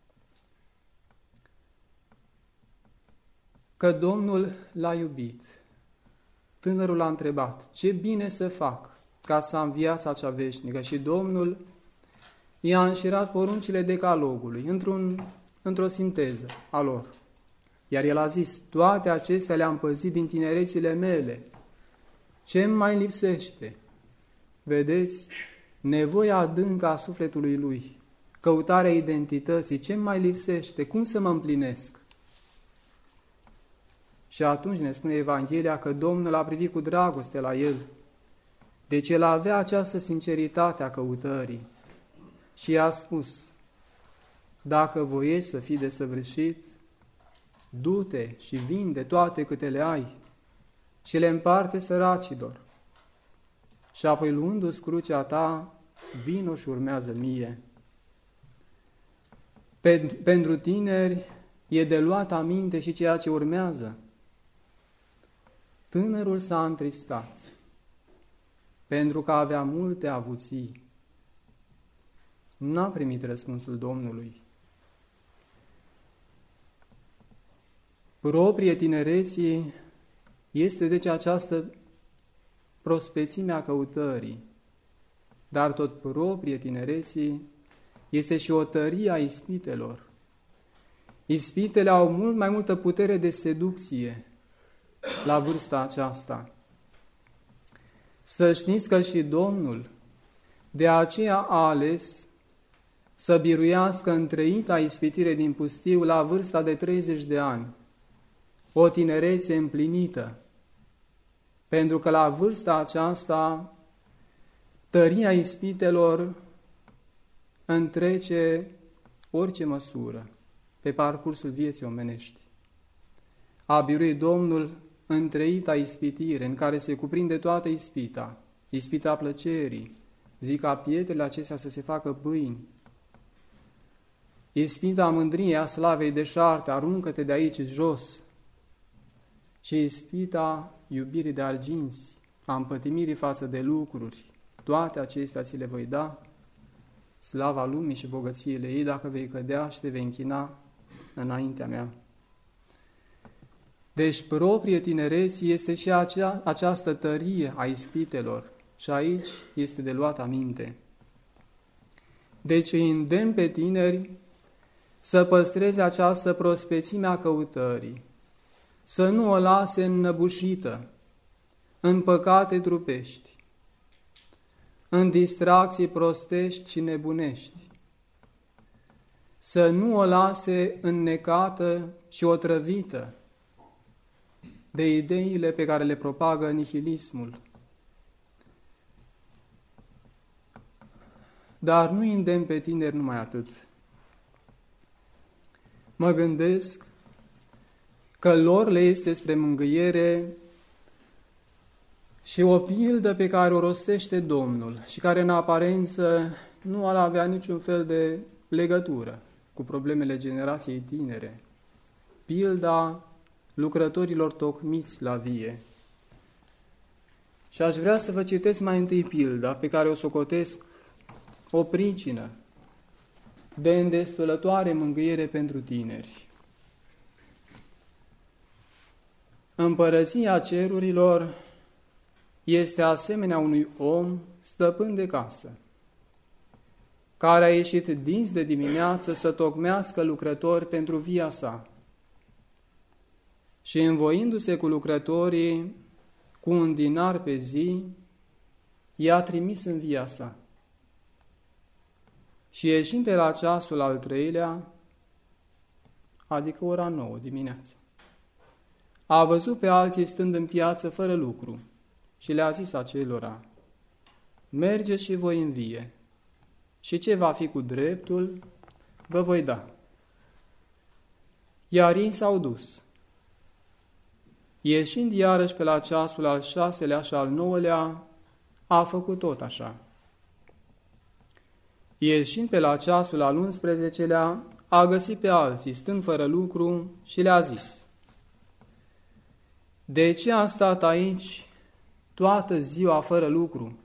că Domnul l-a iubit. Tânărul a întrebat: ce bine să fac ca să am viața cea veșnică? Și Domnul i-a înșirat poruncile decalogului într-o sinteză a lor. Iar el a zis: toate acestea le-am păzit din tinerețile mele. Ce mai lipsește? Vedeți? Nevoia adâncă a sufletului lui, căutarea identității. Ce mai lipsește? Cum să mă împlinesc? Și atunci ne spune Evanghelia că Domnul a privit cu dragoste la el. Deci el avea această sinceritate a căutării și i-a spus: dacă voiești să fii desăvârșit, du-te și vinde toate câte le ai și le împarte săracilor. Și apoi, luându-ți crucea ta, vino și urmează mie. Pentru tineri e de luat aminte și ceea ce urmează. Tânărul s-a întristat pentru că avea multe avuții. N-a primit răspunsul Domnului. Proprie tinereții este deci această prospețime a căutării, dar tot proprie tinereții este și o tărie a ispitelor. Ispitele au mult mai multă putere de seducție la vârsta aceasta. Să știți că și Domnul de aceea a ales să biruiască întreita ispitire din pustiu la vârsta de 30 de ani, o tinerețe împlinită, pentru că la vârsta aceasta tăria ispitelor întrece orice măsură pe parcursul vieții omenești. A birui Domnul întreita ispitire, în care se cuprinde toată ispita, ispita plăcerii, zic ca pietrele acestea să se facă pâini, ispita mândriei, a slavei deșarte, aruncă-te de aici jos, și ispita iubirii de arginți, a împătimirii față de lucruri. Toate acestea ți le voi da, slava lumii și bogățiile ei, dacă vei cădea și te vei închina înaintea mea. Deci proprie tinereții este și această tărie a ispitelor și aici este de luat aminte. Deci îi îndemn pe tineri să păstreze această prospețime a căutării, să nu o lase înnăbușită în păcate trupești, în distracții prostești și nebunești, să nu o lase înnecată și otrăvită de ideile pe care le propagă nihilismul. Dar nu îndemn pe tineri numai atât. Mă gândesc că lor le este spre mângâiere și o pildă pe care o rostește Domnul și care în aparență nu ar avea niciun fel de legătură cu problemele generației tinere. Pilda lucrătorilor tocmiți la vie. Și aș vrea să vă citesc mai întâi pilda pe care o socotesc o pricină de îndestulătoare mângâiere pentru tineri. Împărăția cerurilor este asemenea unui om stăpân de casă, care a ieșit dinți de dimineață să tocmească lucrători pentru via sa. Și învoindu-se cu lucrătorii, cu un dinar pe zi, i-a trimis în via sa. Și ieșind pe la ceasul al 3-lea, adică ora 9 dimineața, a văzut pe alții stând în piață fără lucru și le-a zis acelora: mergeți și voi în vie, și ce va fi cu dreptul, vă voi da. Iar ei s-au dus. Ieșind iarăși pe la ceasul al 6-lea și al 9-lea, a făcut tot așa. Ieșind pe la ceasul al 11-lea, a găsit pe alții stând fără lucru și le-a zis: de ce a stat aici toată ziua fără lucru?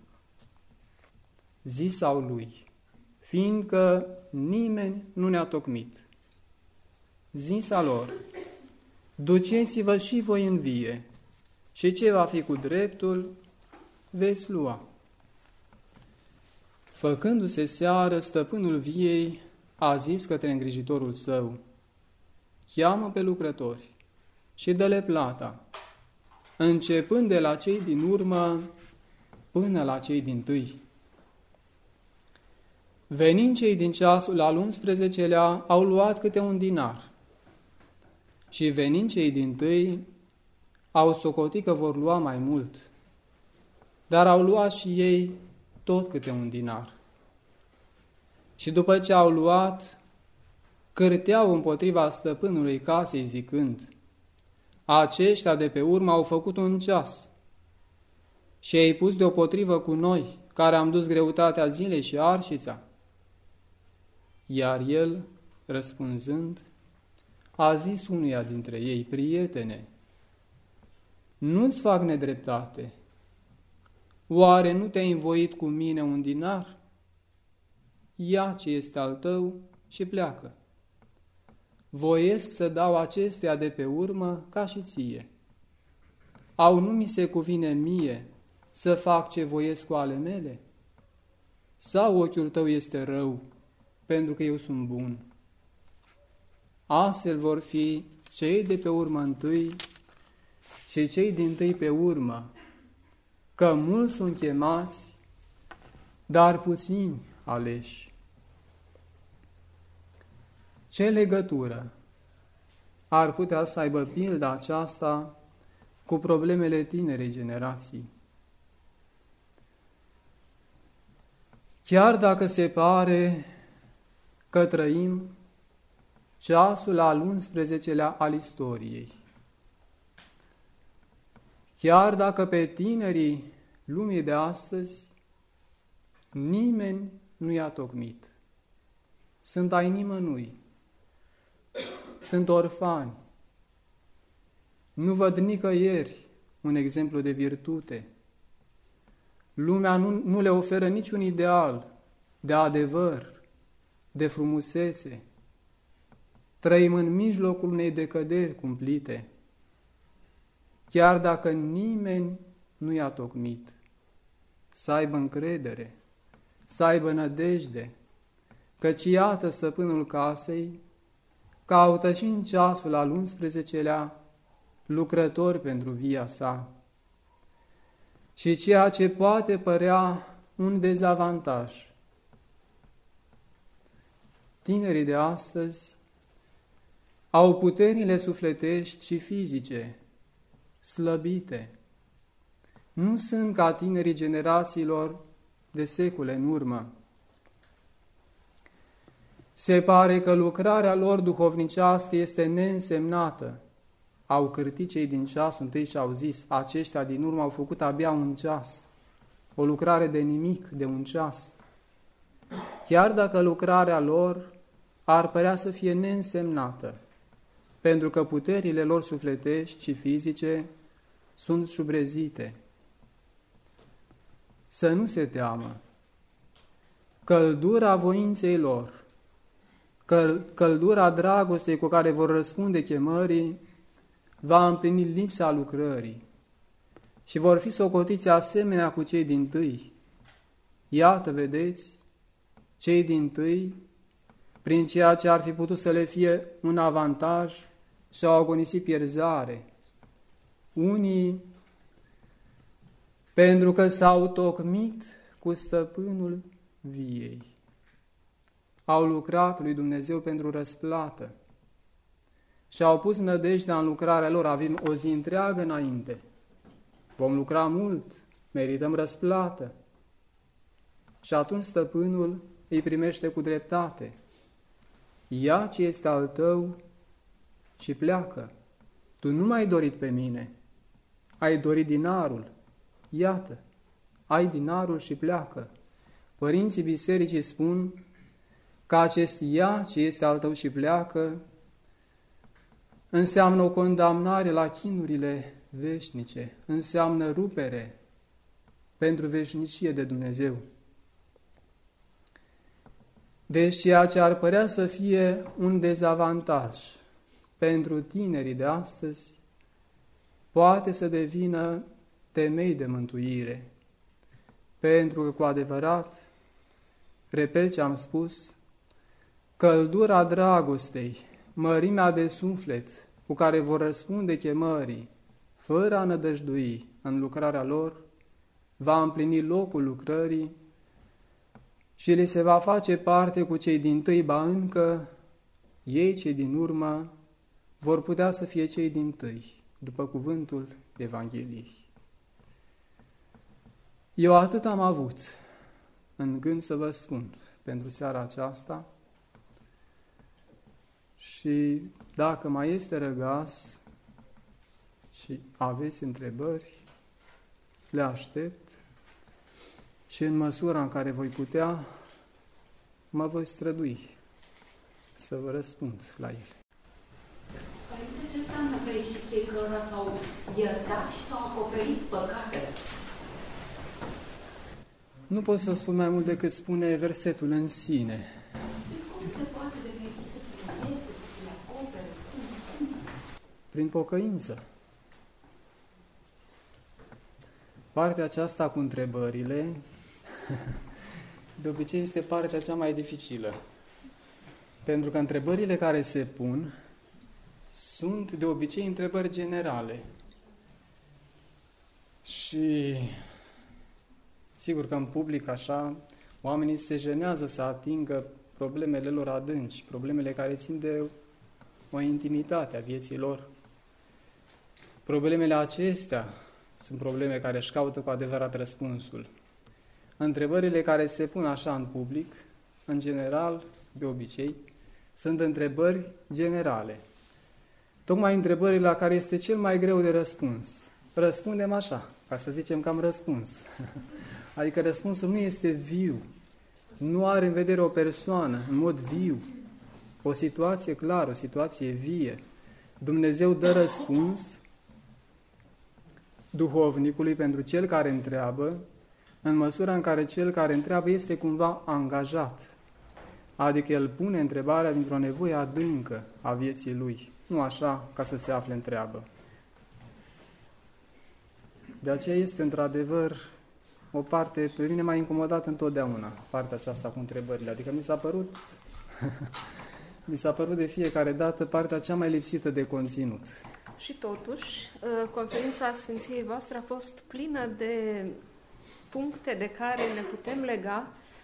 Zisau lui: fiindcă nimeni nu ne-a tocmit. Zisa lor: duceți-vă și voi în vie, și ce va fi cu dreptul, veți lua. Făcându-se seară, stăpânul viei a zis către îngrijitorul său: cheamă pe lucrători și dă-le plata, începând de la cei din urmă până la cei dintâi. Venind cei din ceasul al 11-lea, au luat câte un dinar. Și venind cei dintâi, au socotit că vor lua mai mult, dar au luat și ei tot câte un dinar. Și după ce au luat, cârteau împotriva stăpânului casei zicând: aceștia de pe urmă au făcut un ceas și ai pus deopotrivă cu noi, care am dus greutatea zilei și arșița. Iar el, răspunzând, a zis unuia dintre ei: prietene, nu-ți fac nedreptate. Oare nu te-ai învoit cu mine un dinar? Ia ce este al tău și pleacă. Voiesc să dau acestuia de pe urmă ca și ție. Au nu mi se cuvine mie să fac ce voiesc cu ale mele? Sau ochiul tău este rău, pentru că eu sunt bun? Astfel vor fi cei de pe urmă întâi și cei dintâi pe urmă, că mulți sunt chemați, dar puțini aleși. Ce legătură ar putea să aibă pilda aceasta cu problemele tinerei generații? Chiar dacă se pare că trăim ceasul al 11-lea al istoriei, chiar dacă pe tinerii lumii de astăzi nimeni nu i-a tocmit, sunt ai nimănui, sunt orfani, nu văd nicăieri un exemplu de virtute, lumea nu le oferă niciun ideal de adevăr, de frumusețe, trăim în mijlocul unei decăderi cumplite, chiar dacă nimeni nu i-a tocmit, să aibă încredere, să aibă nădejde, căci iată stăpânul casei caută și în ceasul al 11-lea lucrători pentru via sa. Și ceea ce poate părea un dezavantaj, tinerii de astăzi au puterile sufletești și fizice slăbite. Nu sunt ca tinerii generațiilor de secole în urmă. Se pare că lucrarea lor duhovnicească este neînsemnată. Au cârtit cei din ceasul întâi și au zis, aceștia din urmă au făcut abia un ceas, o lucrare de nimic, de un ceas. Chiar dacă lucrarea lor ar părea să fie neînsemnată, pentru că puterile lor sufletești și fizice sunt șubrezite. Să nu se teamă. Căldura voinței lor, căldura dragostei cu care vor răspunde chemării, va împlini lipsa lucrării și vor fi socotiți asemenea cu cei dintâi. Iată, vedeți, cei dintâi, prin ceea ce ar fi putut să le fie un avantaj, și-au agonisit pierzare. Unii, pentru că s-au tocmit cu stăpânul viei, au lucrat lui Dumnezeu pentru răsplată și au pus nădejdea în lucrarea lor. Avem o zi întreagă înainte. Vom lucra mult, merităm răsplată. Și atunci stăpânul îi primește cu dreptate. Ia ce este al tău și pleacă. Tu nu m-ai dorit pe mine, ai dorit dinarul. Iată, ai dinarul și pleacă. Părinții bisericii spun că acest ia ce este al tău și pleacă înseamnă o condamnare la chinurile veșnice, înseamnă rupere pentru veșnicie de Dumnezeu. Deci ceea ce ar părea să fie un dezavantaj pentru tinerii de astăzi poate să devină temei de mântuire, pentru că cu adevărat, repet ce am spus, căldura dragostei, mărimea de suflet cu care vor răspunde chemării, fără a nădăjdui în lucrarea lor, va împlini locul lucrării și le se va face parte cu cei dintâi, ba încă ei, cei din urmă, vor putea să fie cei dintâi, după cuvântul Evangheliei. Eu atât am avut în gând să vă spun pentru seara aceasta și dacă mai este răgaz și aveți întrebări, le aștept și în măsura în care voi putea, mă voi strădui să vă răspund la ele. Părinte, ce înseamnă fericiți cei cărora s-au iertat și s-au acoperit păcatele? Nu pot să spun mai mult decât spune versetul în sine. Cum se poate de fericit să se ierte, să se acopere? Prin pocăință. Partea aceasta cu întrebările, de obicei este partea cea mai dificilă. Pentru că întrebările care se pun sunt de obicei întrebări generale. Și sigur că în public așa, oamenii se jenează să atingă problemele lor adânci, problemele care țin de o intimitate a vieții lor. Problemele acestea sunt probleme care își caută cu adevărat răspunsul. Întrebările care se pun așa în public, în general, de obicei, sunt întrebări generale. Tocmai întrebările la care este cel mai greu de răspuns. Răspundem așa, ca să zicem că am răspuns. Adică răspunsul nu este viu, nu are în vedere o persoană, în mod viu, o situație clară, o situație vie. Dumnezeu dă răspuns duhovnicului pentru cel care întreabă, în măsura în care cel care întreabă este cumva angajat. Adică el pune întrebarea dintr-o nevoie adâncă a vieții lui, nu așa ca să se afle în treabă. De aceea este într-adevăr o parte, pe mine m-a incomodat întotdeauna, partea aceasta cu întrebările. Adică mi s-a părut de fiecare dată partea cea mai lipsită de conținut. Și totuși, conferința Sfinției voastre a fost plină de puncte de care ne putem lega.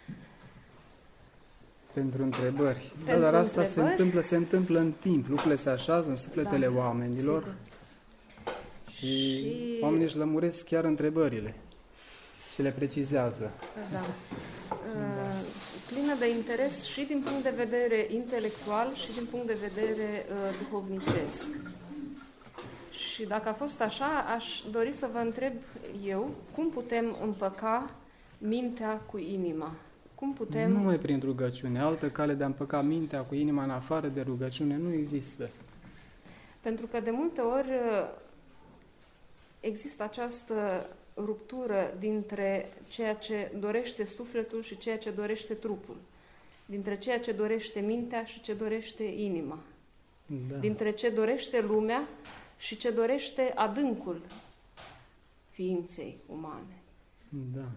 Pentru întrebări. Pentru dar asta întrebări? se întâmplă în timp. Lucrurile se așează în sufletele oamenilor. Sigur. Și oamenii își lămuresc chiar întrebările și le precizează. Da. Plină de interes și din punct de vedere intelectual și din punct de vedere duhovnicesc. Și dacă a fost așa, aș dori să vă întreb eu, cum putem împăca mintea cu inima? Cum putem... Numai prin rugăciune. Altă cale de a împăca mintea cu inima în afară de rugăciune nu există. Pentru că de multe ori există această ruptură dintre ceea ce dorește sufletul și ceea ce dorește trupul. Dintre ceea ce dorește mintea și ce dorește inima. Da. Dintre ce dorește lumea și ce dorește adâncul ființei umane. Da.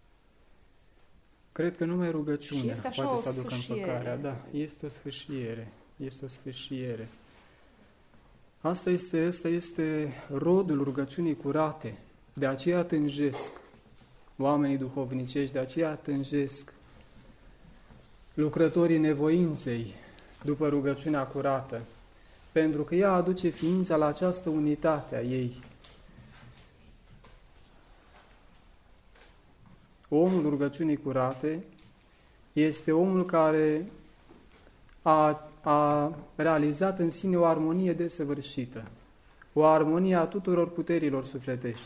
Cred că numai rugăciunea poate să aducă împăcarea. Da, este o sfârșiere. Este o sfârșiere. Asta este rodul rugăciunii curate. De aceea tânjesc oamenii duhovnicești, de aceea tânjesc lucrătorii nevoinței după rugăciunea curată, pentru că ea aduce ființa la această unitate a ei. Omul rugăciunii curate este omul care a realizat în sine o armonie desăvârșită, o armonie a tuturor puterilor sufletești.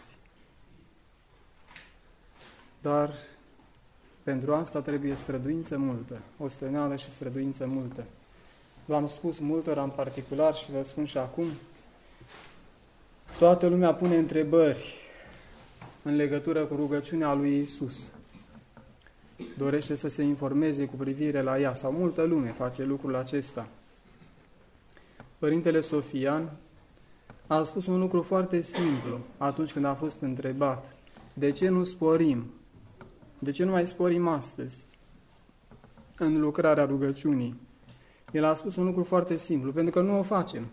Dar pentru asta trebuie străduință multă, osteneală și străduință multă. V-am spus multora în particular și vă spun și acum, toată lumea pune întrebări în legătură cu rugăciunea lui Iisus. Dorește să se informeze cu privire la ea, sau multă lume face lucrul acesta. Părintele Sofian a spus un lucru foarte simplu atunci când a fost întrebat: de ce nu sporim? De ce nu mai sporim astăzi în lucrarea rugăciunii? El a spus un lucru foarte simplu: pentru că nu o facem.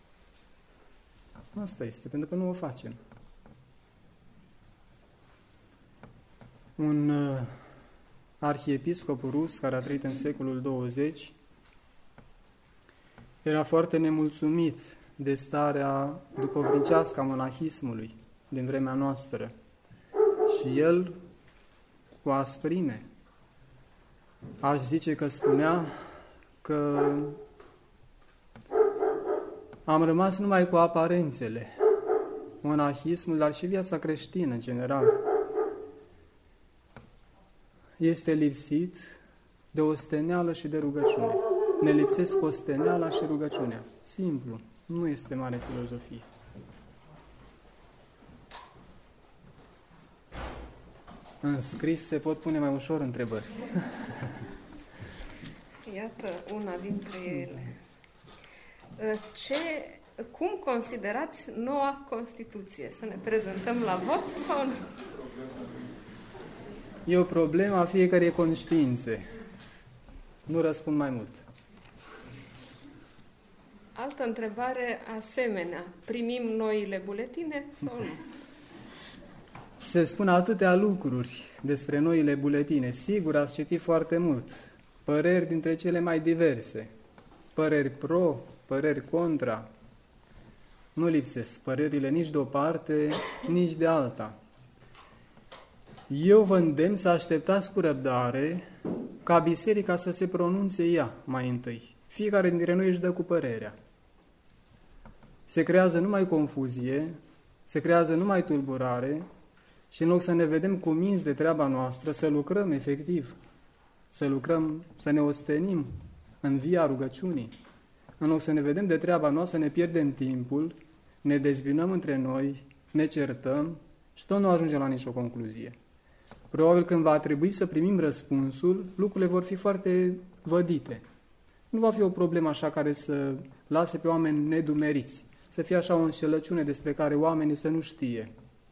Asta este, pentru că nu o facem. Un arhiepiscop rus care a trăit în secolul 20 era foarte nemulțumit de starea duhovnicească a monahismului din vremea noastră. Și el, cu asprime, aș zice că spunea că am rămas numai cu aparențele. Monahismul, dar și viața creștină în general, este lipsit de osteneală și de rugăciune. Ne lipsesc osteneala și rugăciunea. Simplu, nu este mare filozofie. În scris se pot pune mai ușor întrebări. Iată una dintre ele. Cum considerați noua Constituție? Să ne prezentăm la vot sau nu? E o problemă a fiecărei conștiințe. Nu răspund mai mult. Altă întrebare asemenea. Primim noile buletine sau nu? Se spun atâtea lucruri despre noile buletine. Sigur, ați citit foarte mult. Păreri dintre cele mai diverse. Păreri pro, păreri contra. Nu lipsesc părerile nici de o parte, nici de alta. Eu vă îndemn să așteptați cu răbdare ca biserica să se pronunțe ea mai întâi. Fiecare dintre noi își dă cu părerea. Se creează numai confuzie, se creează numai tulburare și în loc să ne vedem cuminți de treaba noastră, să lucrăm efectiv, să lucrăm, să ne ostenim în via rugăciunii. În loc să ne vedem de treaba noastră, ne pierdem timpul, ne dezbinăm între noi, ne certăm și tot nu ajungem la nicio concluzie. Probabil când va trebui să primim răspunsul, lucrurile vor fi foarte vădite. Nu va fi o problemă așa care să lase pe oameni nedumeriți, să fie așa o înșelăciune despre care oamenii să nu știe.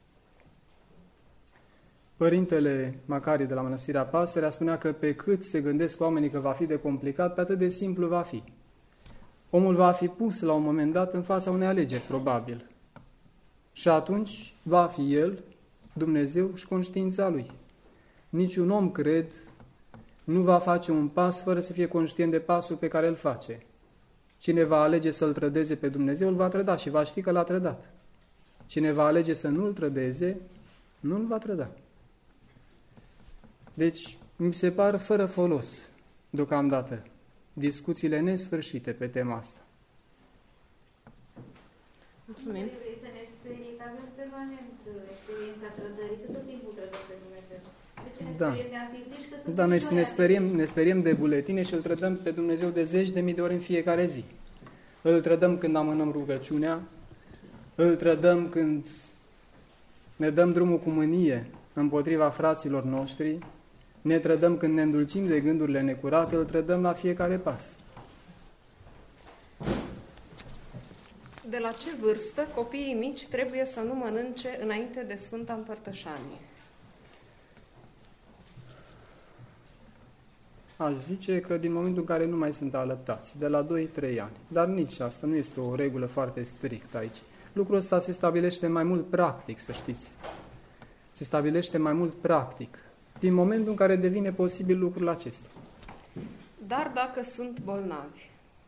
Părintele Macarie de la Mănăstirea Pasărea spunea că pe cât se gândesc oamenii că va fi de complicat, pe atât de simplu va fi. Omul va fi pus la un moment dat în fața unei alegeri, probabil. Și atunci va fi el, Dumnezeu și conștiința lui. Niciun om, cred, nu va face un pas fără să fie conștient de pasul pe care îl face. Cine va alege să-L trădeze pe Dumnezeu, îl va trăda și va ști că l-a trădat. Cine va alege să nu-l trădeze, nu-l va trăda. Deci, mi se par fără folos, deocamdată, discuțiile nesfârșite pe tema asta. Mulțumim. Trebuie să ne sperie că avem permanent experiența trădării, că tot timpul trădăm pe Dumnezeu. De ce ne speriem de anticriști? Că Da, noi ne speriem de buletine și îl trădăm pe Dumnezeu de 10.000 de ori în fiecare zi. Îl trădăm când amânăm rugăciunea, îl trădăm când ne dăm drumul cu mânie împotriva fraților noștri, ne trădăm când ne îndulcim de gândurile necurate, îl trădăm la fiecare pas. De la ce vârstă copiii mici trebuie să nu mănânce înainte de Sfânta Împărtășanie? Aș zice că din momentul în care nu mai sunt alăptați, de la 2-3 ani. Dar nici asta nu este o regulă foarte strictă aici. Lucrul ăsta se stabilește mai mult practic, să știți. Se stabilește mai mult practic, din momentul în care devine posibil lucrul acesta. Dar dacă sunt bolnavi?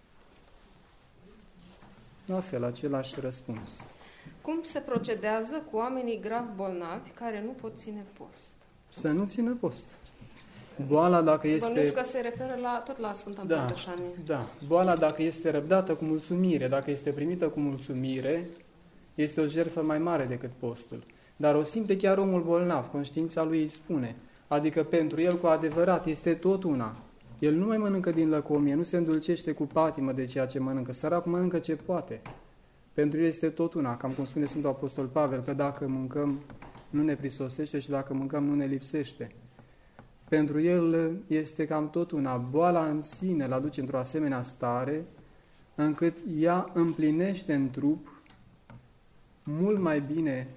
La fel, același răspuns. Cum se procedează cu oamenii grav bolnavi care nu pot ține post? Să nu țină post. Boala, dacă este... Bănuiesc că se referă tot la Sfânta Împărtășanie. Da. Boala, dacă este răbdată cu mulțumire, dacă este primită cu mulțumire, este o jertfă mai mare decât postul. Dar o simte chiar omul bolnav, conștiința lui îi spune. Adică pentru el cu adevărat este tot una. El nu mai mănâncă din lăcomie, nu se îndulcește cu patimă de ceea ce mănâncă. Săracul mănâncă ce poate. Pentru el este tot una, cam cum spune Sfântul Apostol Pavel, că dacă mâncăm nu ne prisosește și dacă mâncăm nu ne lipsește. Pentru el este cam tot una. Boala în sine îl aduce într-o asemenea stare încât ea împlinește în trup mult mai bine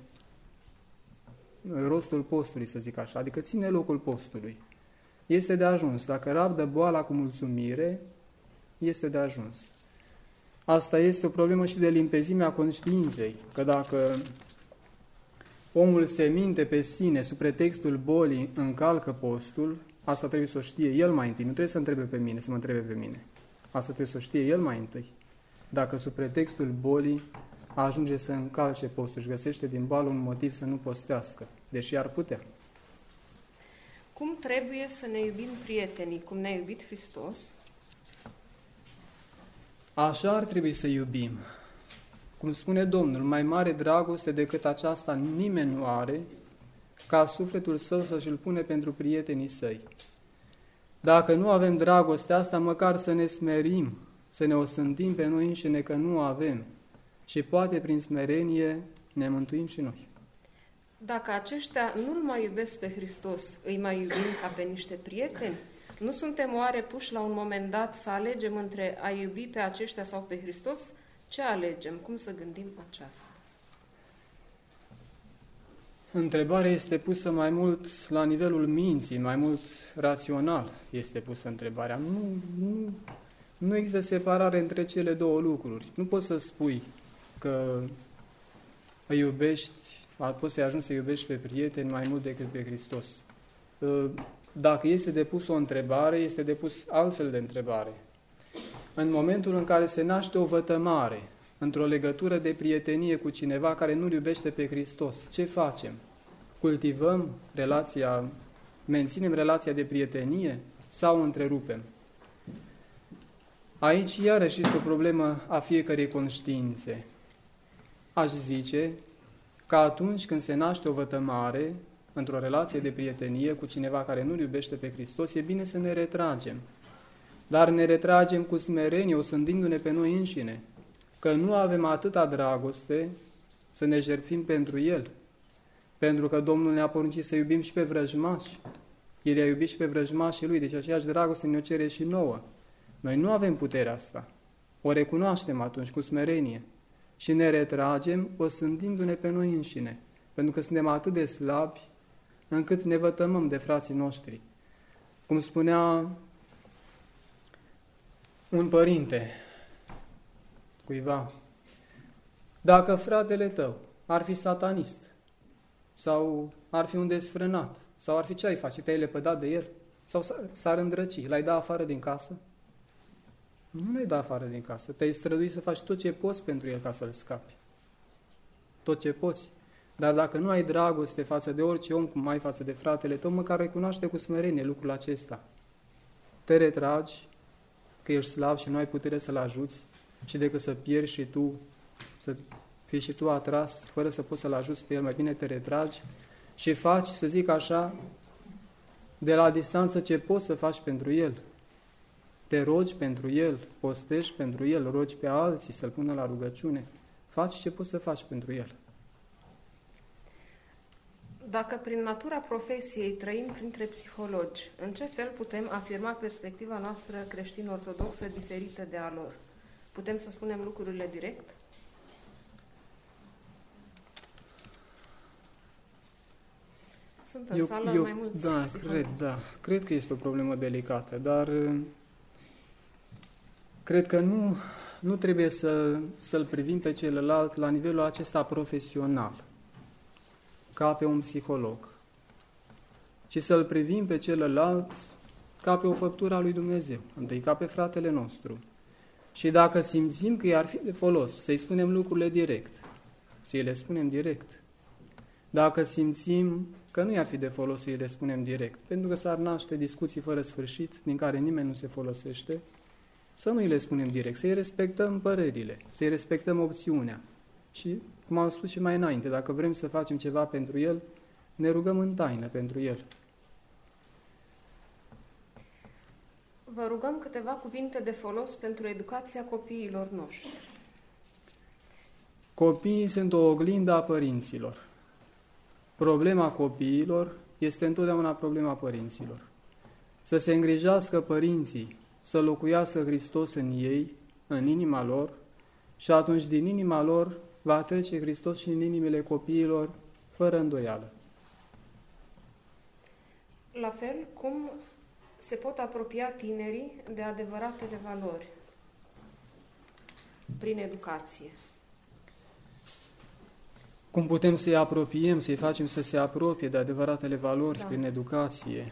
rostul postului, să zic așa, adică ține locul postului. Este de ajuns. Dacă rabdă boala cu mulțumire, este de ajuns. Asta este o problemă și de limpezimea conștiinței, că dacă omul se minte pe sine sub pretextul bolii, încalcă postul, asta trebuie să o știe el mai întâi. Nu trebuie să întrebe pe mine, să mă întrebe pe mine. Asta trebuie să o știe el mai întâi. Dacă sub pretextul bolii ajunge să încalce postul și găsește din boală un motiv să nu postească, deși ar putea. Cum trebuie să ne iubim prietenii, cum ne-a iubit Hristos? Așa ar trebui să iubim. Cum spune Domnul, mai mare dragoste decât aceasta nimeni nu are, ca sufletul său să-și-l pune pentru prietenii săi. Dacă nu avem dragostea asta, măcar să ne smerim, să ne osândim pe noi înșine că nu avem. Și poate prin smerenie ne mântuim și noi. Dacă aceștia nu-L mai iubesc pe Hristos, îi mai iubim ca pe niște prieteni? Nu suntem oare puși la un moment dat să alegem între a iubi pe aceștia sau pe Hristos? Ce alegem? Cum să gândim aceasta? Întrebarea este pusă mai mult la nivelul minții, mai mult rațional este pusă întrebarea. Nu există separare între cele două lucruri. Nu poți să spui că îi iubești, poți să-i ajungi să iubești pe prieteni mai mult decât pe Hristos. Dacă este depus o întrebare, este depus altfel de întrebare. În momentul în care se naște o vătămare într-o legătură de prietenie cu cineva care nu-L iubește pe Hristos, ce facem? Cultivăm relația, menținem relația de prietenie sau întrerupem? Aici iarăși este o problemă a fiecărei conștiințe. Aș zice că atunci când se naște o vătămare într-o relație de prietenie cu cineva care nu-L iubește pe Hristos, e bine să ne retragem. Dar ne retragem cu smerenie, osândindu-ne pe noi înșine, că nu avem atâta dragoste să ne jertfim pentru El. Pentru că Domnul ne-a poruncit să iubim și pe vrăjmași. El i-a iubit și pe vrăjmașii Lui, deci aceeași dragoste ne-o cere și nouă. Noi nu avem puterea asta. O recunoaștem atunci cu smerenie și ne retragem osândindu-ne pe noi înșine, pentru că suntem atât de slabi încât ne vătămăm de frații noștri. Cum spunea un părinte cuiva, dacă fratele tău ar fi satanist sau ar fi un desfrânat sau ar fi ce ai face, te-ai lepădat de el sau s-ar îndrăci, l-ai dat afară din casă? Nu l-ai dat afară din casă, te-ai străduit să faci tot ce poți pentru el ca să-l scapi. tot ce poți. Dar dacă nu ai dragoste față de orice om, cum ai față de fratele tău, măcar recunoaște cu smerenie lucrul acesta. Te retragi, că ești slab și nu ai putere să-l ajuți, și decât să pierzi și tu, să fii și tu atras, fără să poți să-l ajuți pe el, mai bine te retragi și faci, să zic așa, de la distanță ce poți să faci pentru el. Te rogi pentru el, postești pentru el, rogi pe alții să-l pună la rugăciune. Faci ce poți să faci pentru el. Dacă prin natura profesiei trăim printre psihologi, în ce fel putem afirma perspectiva noastră creștin-ortodoxă diferită de a lor? Putem să spunem lucrurile direct? Sunt în sală mai mulți cred că este o problemă delicată, dar cred că nu trebuie să-l privim pe celălalt la nivelul acesta profesional, ca pe un psiholog, ci să-l privim pe celălalt ca pe o făptură a lui Dumnezeu, întâi ca pe fratele nostru. Și dacă simțim că i-ar fi de folos, să-i spunem lucrurile direct, să-i le spunem direct. Dacă simțim că nu i-ar fi de folos, să-i le spunem direct, pentru că s-ar naște discuții fără sfârșit, din care nimeni nu se folosește, să nu îi le spunem direct, să-i respectăm părerile, să-i respectăm opțiunea. Și, cum am spus și mai înainte, dacă vrem să facem ceva pentru el, ne rugăm în taină pentru el. Vă rugăm câteva cuvinte de folos pentru educația copiilor noștri. Copiii sunt o oglindă a părinților. Problema copiilor este întotdeauna problema părinților. Să se îngrijească părinții, să locuiască Hristos în ei, în inima lor, și atunci din inima lor va trece Hristos și în inimile copiilor, fără îndoială. La fel cum se pot apropia tinerii de adevăratele valori prin educație. Cum putem să-i apropiem, să-i facem să se apropie de adevăratele valori prin educație?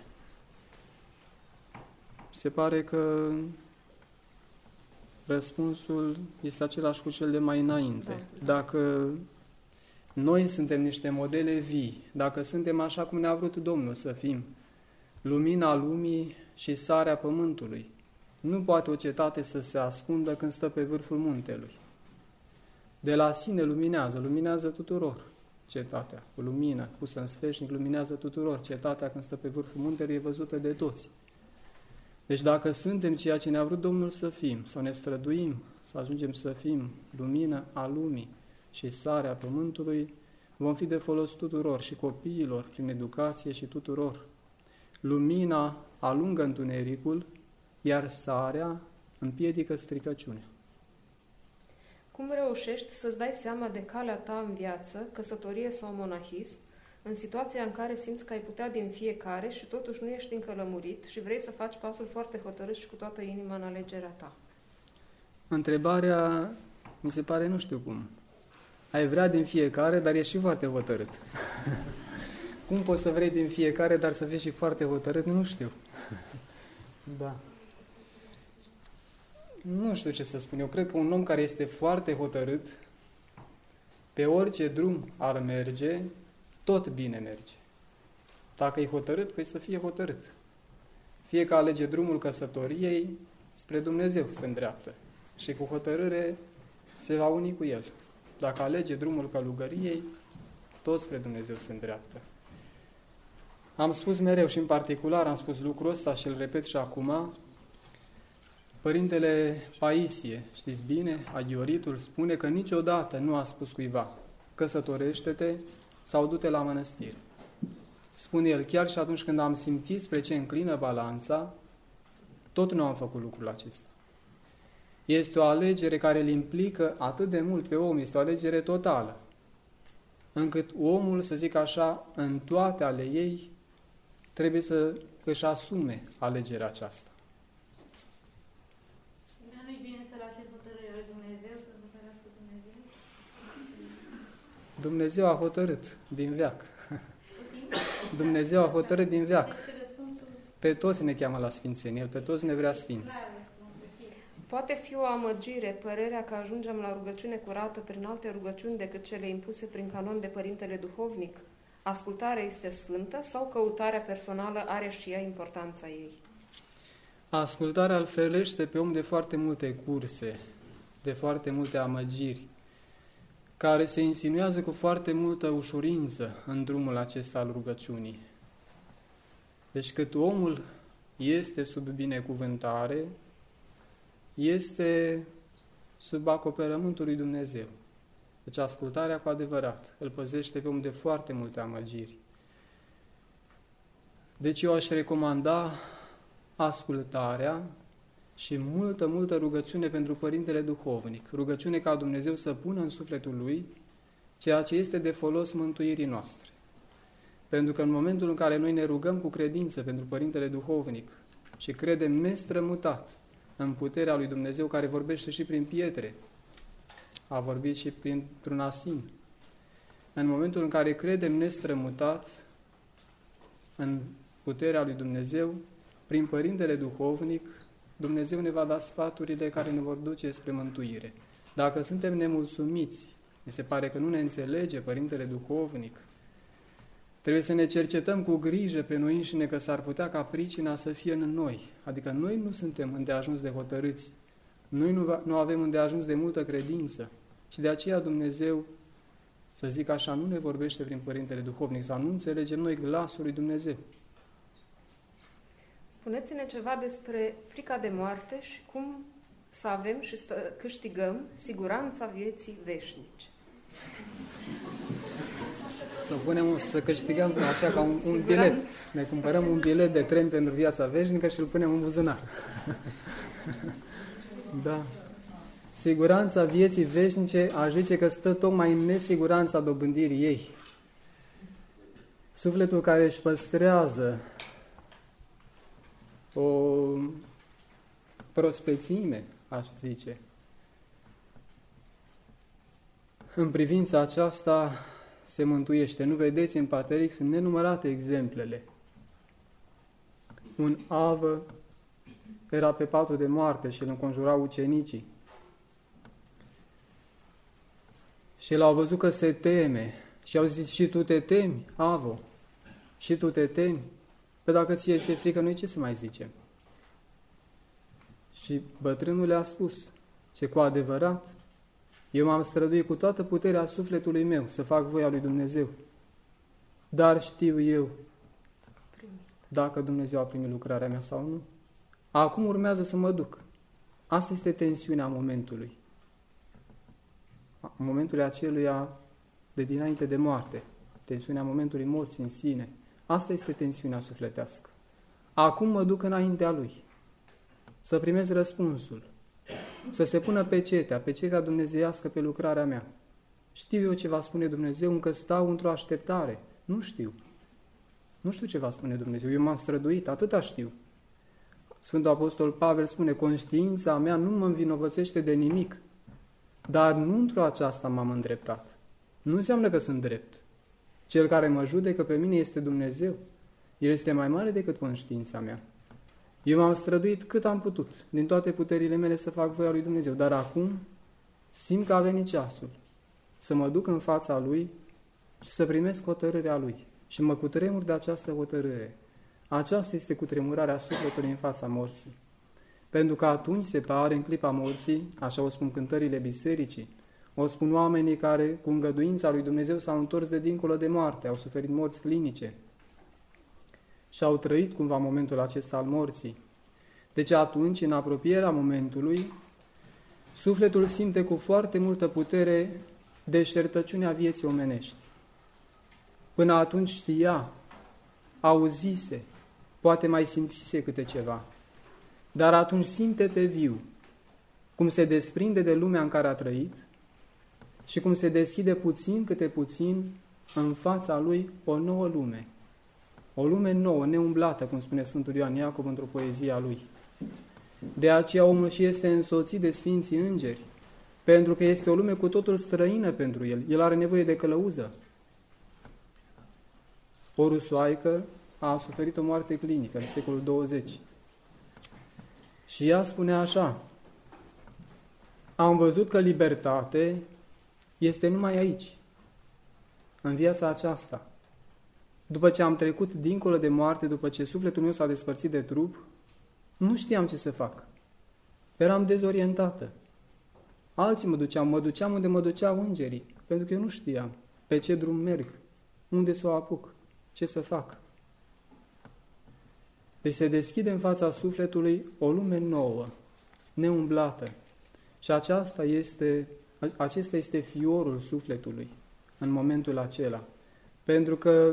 Se pare că răspunsul este același cu cel de mai înainte. Dacă noi suntem niște modele vii, dacă suntem așa cum ne-a vrut Domnul să fim, lumina lumii și sarea pământului, nu poate o cetate să se ascundă când stă pe vârful muntelui. De la sine luminează tuturor cetatea. Cu lumină pusă în sfeșnic, luminează tuturor. Cetatea când stă pe vârful muntelui e văzută de toți. Deci dacă suntem ceea ce ne-a vrut Domnul să fim, sau ne străduim să ajungem să fim lumină a lumii și sarea pământului, vom fi de folos tuturor, și copiilor, prin educație, și tuturor. Lumina alungă întunericul, iar sarea împiedică stricăciunea. Cum reușești să-ți dai seama de calea ta în viață, căsătorie sau monahism, în situația în care simți că ai putea din fiecare și totuși nu ești încă lămurit și vrei să faci pasul foarte hotărât și cu toată inima în alegerea ta? Întrebarea, mi se pare, nu știu cum. Ai vrea din fiecare, dar ești și foarte hotărât. Cum poți să vrei din fiecare, dar să fii și foarte hotărât? Nu știu. Da. Nu știu ce să spun. Eu cred că un om care este foarte hotărât, pe orice drum ar merge, tot bine merge. Dacă e hotărât, păi să fie hotărât. Fie că alege drumul căsătoriei, spre Dumnezeu se îndreaptă. Și cu hotărâre se va uni cu El. Dacă alege drumul călugăriei, tot spre Dumnezeu se îndreaptă. Am spus mereu și în particular am spus lucrul ăsta și îl repet și acum. Părintele Paisie, știți bine, Aghioritul, spune că niciodată nu a spus cuiva: căsătorește-te sau du-te la mănăstire. Spune el, chiar și atunci când am simțit spre ce înclină balanța, tot nu am făcut lucrul acesta. Este o alegere care îl implică atât de mult pe om, este o alegere totală, încât omul, să zic așa, în toate ale ei, trebuie să își asume alegerea aceasta. Nu-i bine să lase hotărârea lui Dumnezeu, să hotărească Dumnezeu? Dumnezeu a hotărât din veac. Dumnezeu a hotărât din veac. Pe toți ne cheamă la sfințenie, El pe toți ne vrea sfinți. Poate fi o amăgire părerea că ajungem la rugăciune curată prin alte rugăciuni decât cele impuse prin canon de Părintele Duhovnic? Ascultarea este sfântă sau căutarea personală are și ea importanța ei? Ascultarea îl felește pe om de foarte multe curse, de foarte multe amăgiri, care se insinuează cu foarte multă ușurință în drumul acesta al rugăciunii. Deci cât omul este sub binecuvântare, este sub acoperământul lui Dumnezeu. Deci ascultarea cu adevărat îl păzește pe om de foarte multe amăgiri. Deci eu aș recomanda ascultarea și multă rugăciune pentru Părintele Duhovnic. Rugăciune ca Dumnezeu să pună în sufletul lui ceea ce este de folos mântuirii noastre. Pentru că în momentul în care noi ne rugăm cu credință pentru Părintele Duhovnic și credem nestrămutat în puterea lui Dumnezeu care vorbește și prin pietre, a vorbit și printr-un asin. În momentul în care credem nestrămutat în puterea lui Dumnezeu, prin Părintele Duhovnic, Dumnezeu ne va da sfaturile care ne vor duce spre mântuire. Dacă suntem nemulțumiți, mi se pare că nu ne înțelege Părintele Duhovnic, trebuie să ne cercetăm cu grijă pe noi înșine că s-ar putea ca pricina să fie în noi. Adică noi nu suntem îndeajuns de hotărâți, noi nu avem îndeajuns de multă credință și de aceea Dumnezeu, să zic așa, nu ne vorbește prin Părintele Duhovnic sau nu înțelegem noi glasul lui Dumnezeu. Spuneți-ne ceva despre frica de moarte și cum să avem și să câștigăm siguranța vieții veșnice. Să câștigăm așa ca un bilet. Ne cumpărăm un bilet de tren pentru viața veșnică și îl punem în buzunar. Da. Siguranța vieții veșnice aș zice că stă tocmai în nesiguranța dobândirii ei. Sufletul care își păstrează o prospețime, aș zice. În privința aceasta se mântuiește. Nu vedeți, în Pateric sunt nenumărate exemplele. Un avă era pe patul de moarte și îl înconjurau ucenicii. Și l-au văzut că se teme și au zis, și tu te temi, avă? Și tu te temi? Păi dacă ție ți-e frică, noi ce să mai zicem? Și bătrânul le-a spus, ce cu adevărat, eu m-am străduit cu toată puterea sufletului meu să fac voia lui Dumnezeu. Dar știu eu dacă Dumnezeu a primit lucrarea mea sau nu. Acum urmează să mă duc. Asta este tensiunea momentului. Momentului aceluia de dinainte de moarte. Tensiunea momentului morții în sine. Asta este tensiunea sufletească. Acum mă duc înaintea Lui. Să primez răspunsul. Să se pună pecetea dumnezeiască pe lucrarea mea. Știu eu ce va spune Dumnezeu, încă stau într-o așteptare. Nu știu. Nu știu ce va spune Dumnezeu. Eu m-am străduit, atâta știu. Sfântul Apostol Pavel spune, conștiința mea nu mă învinovățește de nimic, dar nu într-o aceasta m-am îndreptat. Nu înseamnă că sunt drept. Cel care mă judecă pe mine este Dumnezeu. El este mai mare decât conștiința mea. Eu m-am străduit cât am putut, din toate puterile mele să fac voia lui Dumnezeu, dar acum simt că a venit ceasul să mă duc în fața Lui și să primesc hotărârea Lui. Și mă cutremur de această hotărâre. Aceasta este cutremurarea sufletului în fața morții. Pentru că atunci se pare, în clipa morții, așa o spun cântările bisericii, o spun oamenii care, cu îngăduința lui Dumnezeu, s-au întors de dincolo de moarte, au suferit morți clinice și au trăit cumva momentul acesta al morții. Deci atunci, în apropierea momentului, sufletul simte cu foarte multă putere deșertăciunea vieții omenești. Până atunci știa, auzise, poate mai simțise câte ceva, dar atunci simte pe viu cum se desprinde de lumea în care a trăit și cum se deschide puțin câte puțin în fața lui o nouă lume. O lume nouă, neumblată, cum spune Sfântul Ioan Iacov într-o poezie a lui. De aceea omul și este însoțit de Sfinții Îngeri, pentru că este o lume cu totul străină pentru el. El are nevoie de călăuză. O rusoaică a suferit o moarte clinică în secolul 20. Și ea spune așa, am văzut că libertate este numai aici, în viața aceasta. După ce am trecut dincolo de moarte, după ce sufletul meu s-a despărțit de trup, nu știam ce să fac. Eram dezorientată. Alții mă duceam unde mă duceau îngerii, pentru că eu nu știam pe ce drum merg, unde să o apuc, ce să fac. Deci se deschide în fața sufletului o lume nouă, neumblată. Și acesta este fiorul sufletului în momentul acela. Pentru că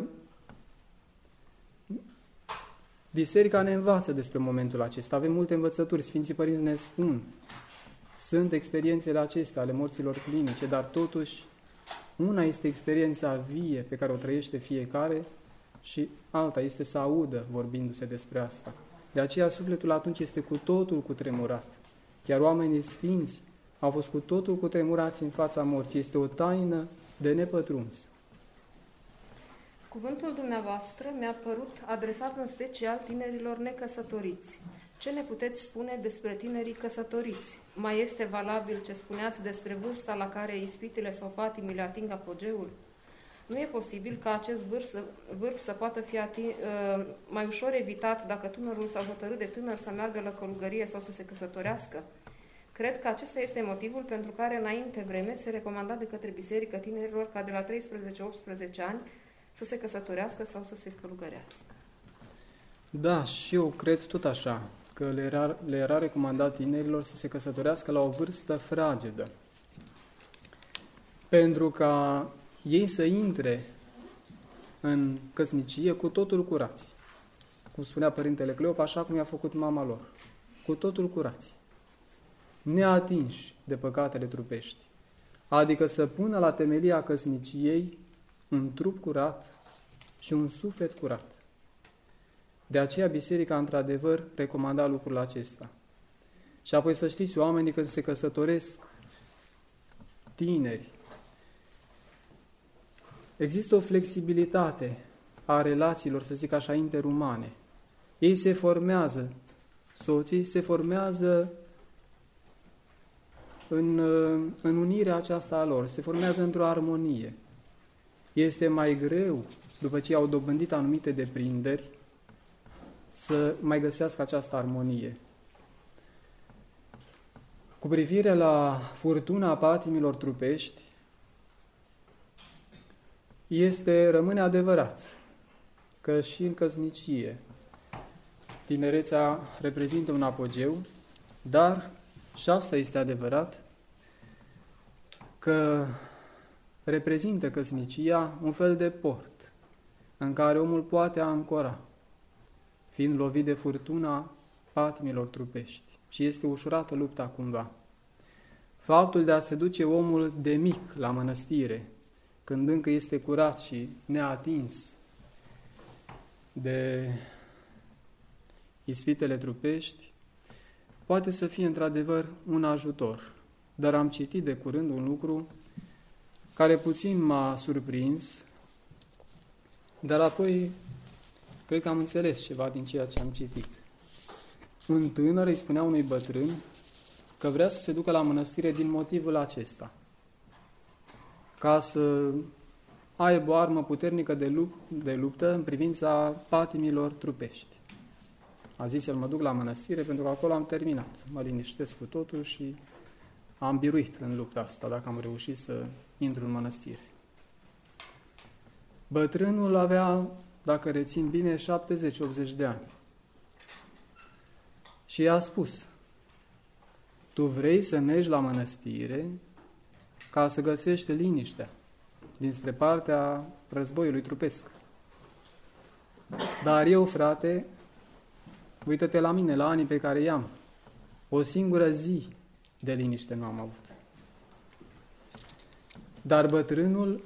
Biserica ne învață despre momentul acesta. Avem multe învățături. Sfinții Părinți ne spun. Sunt experiențele acestea ale morților clinice, dar totuși una este experiența vie pe care o trăiește fiecare și alta este să audă vorbindu-se despre asta. De aceea sufletul atunci este cu totul cutremurat. Chiar oamenii sfinți au fost cu totul cutremurați în fața morții. Este o taină de nepătruns. Cuvântul dumneavoastră mi-a părut adresat în special tinerilor necăsătoriți. Ce ne puteți spune despre tinerii căsătoriți? Mai este valabil ce spuneați despre vârsta la care ispitele sau patimile ating apogeul? Nu e posibil ca acest vârf să poată fi mai ușor evitat dacă tânărul s-a hotărât de tânăr să meargă la călugărie sau să se căsătorească? Cred că acesta este motivul pentru care înainte vreme se recomanda de către biserică tinerilor ca de la 13-18 ani să se căsătorească sau să se călugărească. Da, și eu cred tot așa, că le era recomandat tinerilor să se căsătorească la o vârstă fragedă. Pentru ca ei să intre în căsnicie cu totul curați. Cum spunea Părintele Cleop, așa cum i-a făcut mama lor. Cu totul curați. Neatinși de păcatele trupești. Adică să pună la temelia căsniciei un trup curat și un suflet curat. De aceea Biserica, într-adevăr, recomanda lucrul acesta. Și apoi să știți, oamenii când se căsătoresc tineri, există o flexibilitate a relațiilor, să zic așa, interumane. Ei se formează, soții se formează în unirea aceasta a lor, se formează într-o armonie. Este mai greu, după ce au dobândit anumite deprinderi, să mai găsească această armonie. Cu privire la furtuna patimilor trupești, rămâne adevărat că și în căsnicie tinerețea reprezintă un apogeu, dar și asta este adevărat că reprezintă căsnicia un fel de port în care omul poate ancora, fiind lovit de furtuna patimilor trupești și este ușurată lupta cumva. Faptul de a se duce omul de mic la mănăstire, când încă este curat și neatins de ispitele trupești, poate să fie într-adevăr un ajutor. Dar am citit de curând un lucru care puțin m-a surprins, dar apoi cred că am înțeles ceva din ceea ce am citit. Un tânăr îi spunea unui bătrân că vrea să se ducă la mănăstire din motivul acesta, ca să aibă o armă puternică de luptă în privința patimilor trupești. A zis el, mă duc la mănăstire pentru că acolo am terminat, mă liniștesc cu totul și am biruit în lupta asta, dacă am reușit să intru în mănăstire. Bătrânul avea, dacă rețin bine, 70-80 de ani. Și i-a spus, tu vrei să mergi la mănăstire ca să găsești liniștea dinspre partea războiului trupesc. Dar eu, frate, uită-te la mine, la anii pe care i-am. O singură zi de liniște nu am avut. Dar bătrânul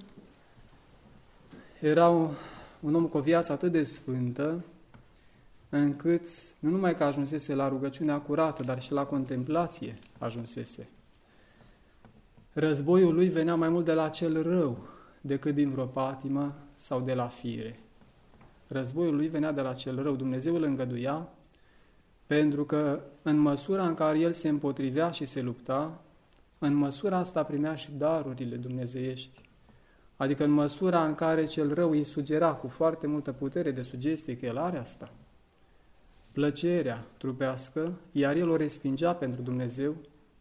era un om cu o viață atât de sfântă, încât nu numai că ajunsese la rugăciunea curată, dar și la contemplație ajunsese. Războiul lui venea mai mult de la cel rău decât din vreo patimă sau de la fire. Războiul lui venea de la cel rău. Dumnezeu îl îngăduia pentru că în măsura în care el se împotrivea și se lupta, în măsura asta primea și darurile dumnezeiești. Adică în măsura în care cel rău îi sugera cu foarte multă putere de sugestie că el are asta, plăcerea trupească, iar el o respingea pentru Dumnezeu,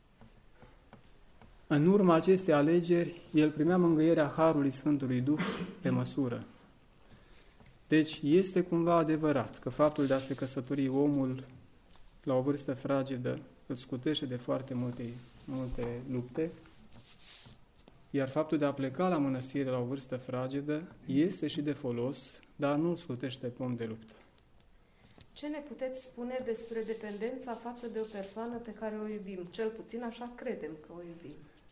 în urma acestei alegeri, el primea mângâierea Harului Sfântului Duh pe măsură. Deci este cumva adevărat că faptul de a se căsători omul la o vârstă fragedă îl scutește de foarte multe lupte, iar faptul de a pleca la mănăstire la o vârstă fragedă este și de folos, dar nu îl scutește pe om de luptă. Ce ne puteți spune despre dependența față de o persoană pe care o iubim? Cel puțin așa credem că o iubim.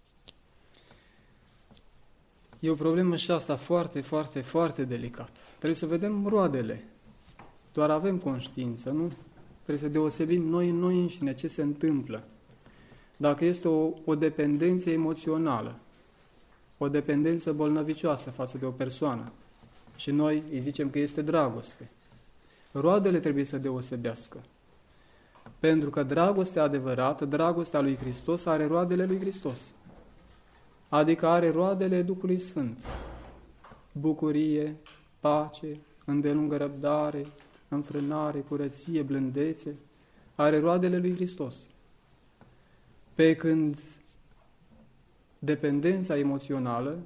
E o problemă și asta foarte, foarte, foarte delicată. Trebuie să vedem roadele. Doar avem conștiință, nu? Trebuie să deosebim noi în noi înșine ce se întâmplă. Dacă este o dependență emoțională, o dependență bolnăvicioasă față de o persoană și noi îi zicem că este dragoste, roadele trebuie să deosebească. Pentru că dragostea adevărată, dragostea lui Hristos, are roadele lui Hristos. Adică are roadele Duhului Sfânt. Bucurie, pace, îndelungă răbdare, înfrânare, curăție, blândețe. Are roadele lui Hristos. Pe când dependența emoțională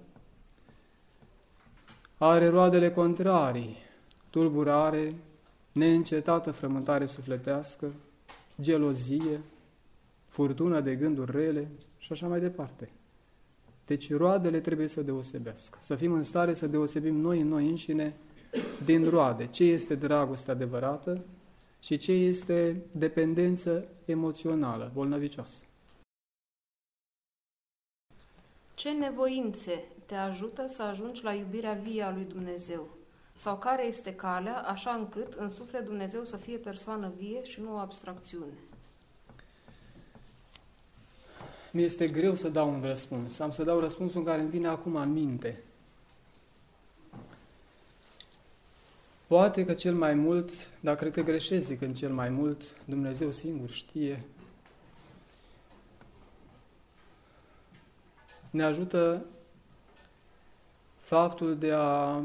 are roadele contrarii, tulburare, neîncetată frământare sufletească, gelozie, furtună de gânduri rele și așa mai departe. Deci roadele trebuie să deosebească. Să fim în stare să deosebim noi în noi înșine din roade. Ce este dragoste adevărată și ce este dependență emoțională, bolnăvicioasă. Ce nevoințe te ajută să ajungi la iubirea vie a lui Dumnezeu? Sau care este calea, așa încât în suflet Dumnezeu să fie persoană vie și nu o abstracțiune? Mi-este greu să dau un răspuns. Am să dau răspunsul care îmi vine acum în minte. Poate că cel mai mult, dar cred că greșesc zicând cel mai mult, Dumnezeu singur știe, ne ajută faptul de a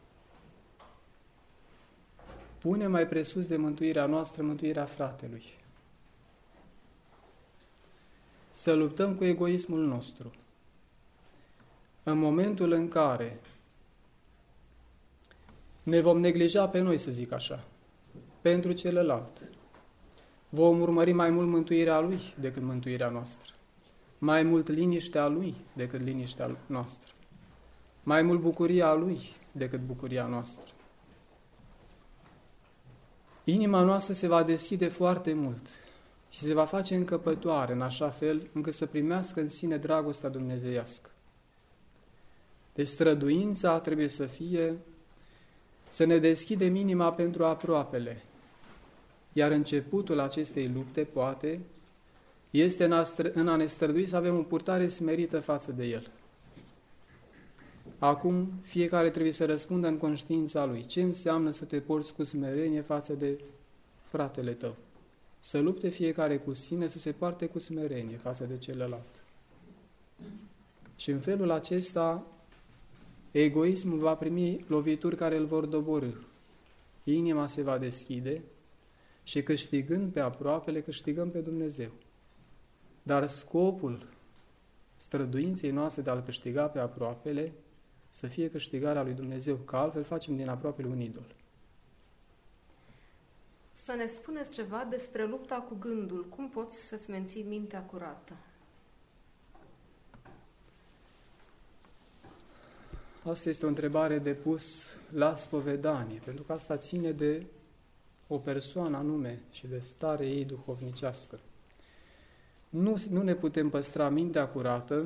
pune mai presus de mântuirea noastră, mântuirea fratelui. Să luptăm cu egoismul nostru. În momentul în care ne vom neglija pe noi, să zic așa, pentru celălalt, vom urmări mai mult mântuirea lui decât mântuirea noastră, mai mult liniștea lui decât liniștea noastră, mai mult bucuria lui decât bucuria noastră. Inima noastră se va deschide foarte mult și se va face încăpătoare în așa fel încât să primească în sine dragostea dumnezeiască. Deci străduința trebuie să fie să ne deschidem inima pentru aproapele, iar începutul acestei lupte, poate, este în a ne strădui să avem o purtare smerită față de el. Acum, fiecare trebuie să răspundă în conștiința lui. Ce înseamnă să te porți cu smerenie față de fratele tău? Să lupte fiecare cu sine, să se poarte cu smerenie față de celălalt. Și în felul acesta, egoismul va primi lovituri care îl vor doborî. Inima se va deschide și câștigând pe aproapele, câștigăm pe Dumnezeu. Dar scopul străduinței noastre de a-L câștiga pe aproapele să fie câștigarea lui Dumnezeu, că altfel facem din aproapele un idol. Să ne spuneți ceva despre lupta cu gândul. Cum poți să-ți menții mintea curată? Asta este o întrebare de pus la spovedanie, pentru că asta ține de o persoană anume și de starea ei duhovnicească. Nu ne putem păstra mintea curată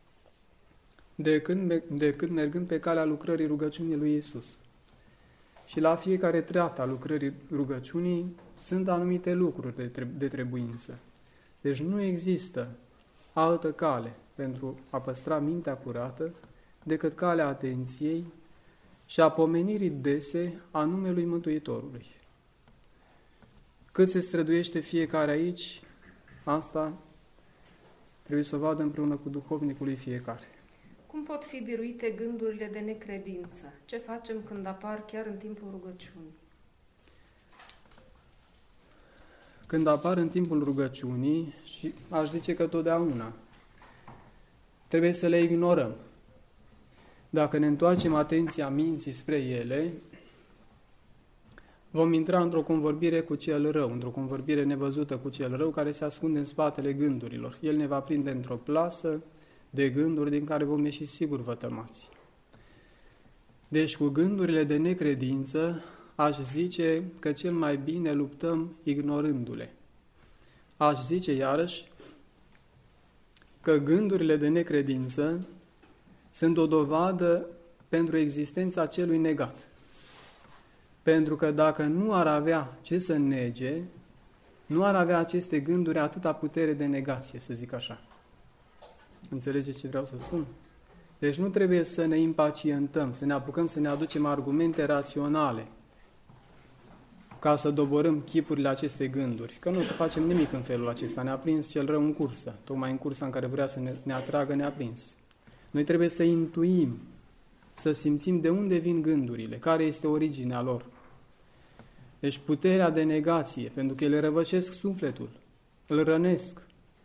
decât mergând pe calea lucrării rugăciunii lui Iisus. Și la fiecare treaptă a lucrării rugăciunii sunt anumite lucruri de trebuință. Deci nu există altă cale pentru a păstra mintea curată decât calea atenției și a pomenirii dese a numelui Mântuitorului. Cât se străduiește fiecare aici, asta trebuie să o vadă împreună cu duhovnicul lui fiecare. Cum pot fi biruite gândurile de necredință? Ce facem când apar chiar în timpul rugăciunii? Când apar în timpul rugăciunii, și aș zice că totdeauna, trebuie să le ignorăm. Dacă ne întoarcem atenția minții spre ele, vom intra într-o convorbire cu cel rău, într-o convorbire nevăzută cu cel rău care se ascunde în spatele gândurilor. El ne va prinde într-o plasă de gânduri din care vom ieși sigur vătămați. Deci cu gândurile de necredință aș zice că cel mai bine luptăm ignorându-le. Aș zice iarăși că gândurile de necredință sunt o dovadă pentru existența celui negat. Pentru că dacă nu ar avea ce să nege, nu ar avea aceste gânduri atâta putere de negație, să zic așa. Înțelegeți ce vreau să spun? Deci nu trebuie să ne impacientăm, să ne apucăm să ne aducem argumente raționale ca să doborâm chipurile acestei gânduri. Că nu o să facem nimic în felul acesta. Ne-a prins cel rău în cursă, tocmai în cursa în care vrea să ne atragă, ne-a prins. Noi trebuie să intuim, să simțim de unde vin gândurile, care este originea lor. Deci puterea de negație, pentru că ele răvășesc sufletul, îl rănesc,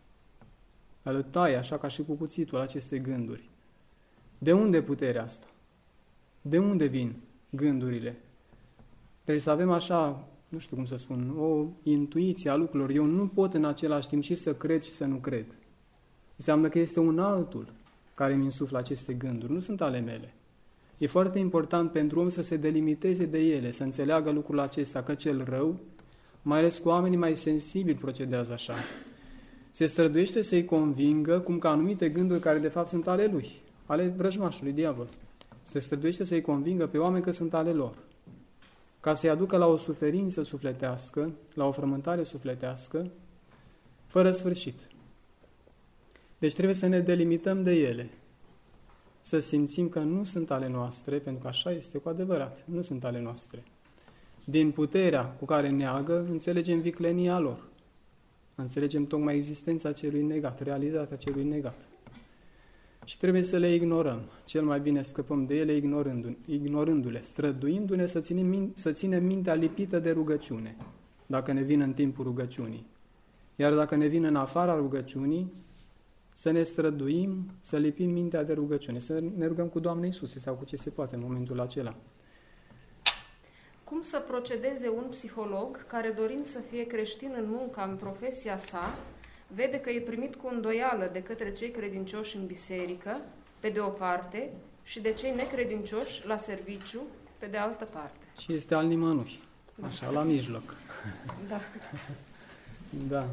îl taie, așa ca și cu cuțitul, aceste gânduri. De unde puterea asta? De unde vin gândurile? Trebuie să avem așa, nu știu cum să spun, o intuiție a lucrurilor. Eu nu pot în același timp și să cred și să nu cred. Înseamnă că este un altul care mi insuflă aceste gânduri, nu sunt ale mele. E foarte important pentru om să se delimiteze de ele, să înțeleagă lucrul acesta, că cel rău, mai ales cu oamenii mai sensibili, procedează așa. Se străduiește să-i convingă cum că anumite gânduri care de fapt sunt ale lui, ale vrăjmașului, diavol. Se străduiește să-i convingă pe oameni că sunt ale lor, ca să-i aducă la o suferință sufletească, la o frământare sufletească, fără sfârșit. Deci trebuie să ne delimităm de ele, să simțim că nu sunt ale noastre, pentru că așa este cu adevărat, nu sunt ale noastre. Din puterea cu care neagă, înțelegem viclenia lor. Înțelegem tocmai existența celui negat, realitatea celui negat. Și trebuie să le ignorăm. Cel mai bine scăpăm de ele ignorându-le, străduindu-ne să ținem mintea lipită de rugăciune, dacă ne vin în timpul rugăciunii. Iar dacă ne vin în afara rugăciunii, să ne străduim, să lipim mintea de rugăciune, să ne rugăm cu Doamne Iisuse sau cu ce se poate în momentul acela. Cum să procedeze un psiholog care, dorind să fie creștin în munca, în profesia sa, vede că e primit cu îndoială de către cei credincioși în biserică, pe de o parte, și de cei necredincioși la serviciu, pe de altă parte? Și este al nimănui, așa, la mijloc. Da. Da.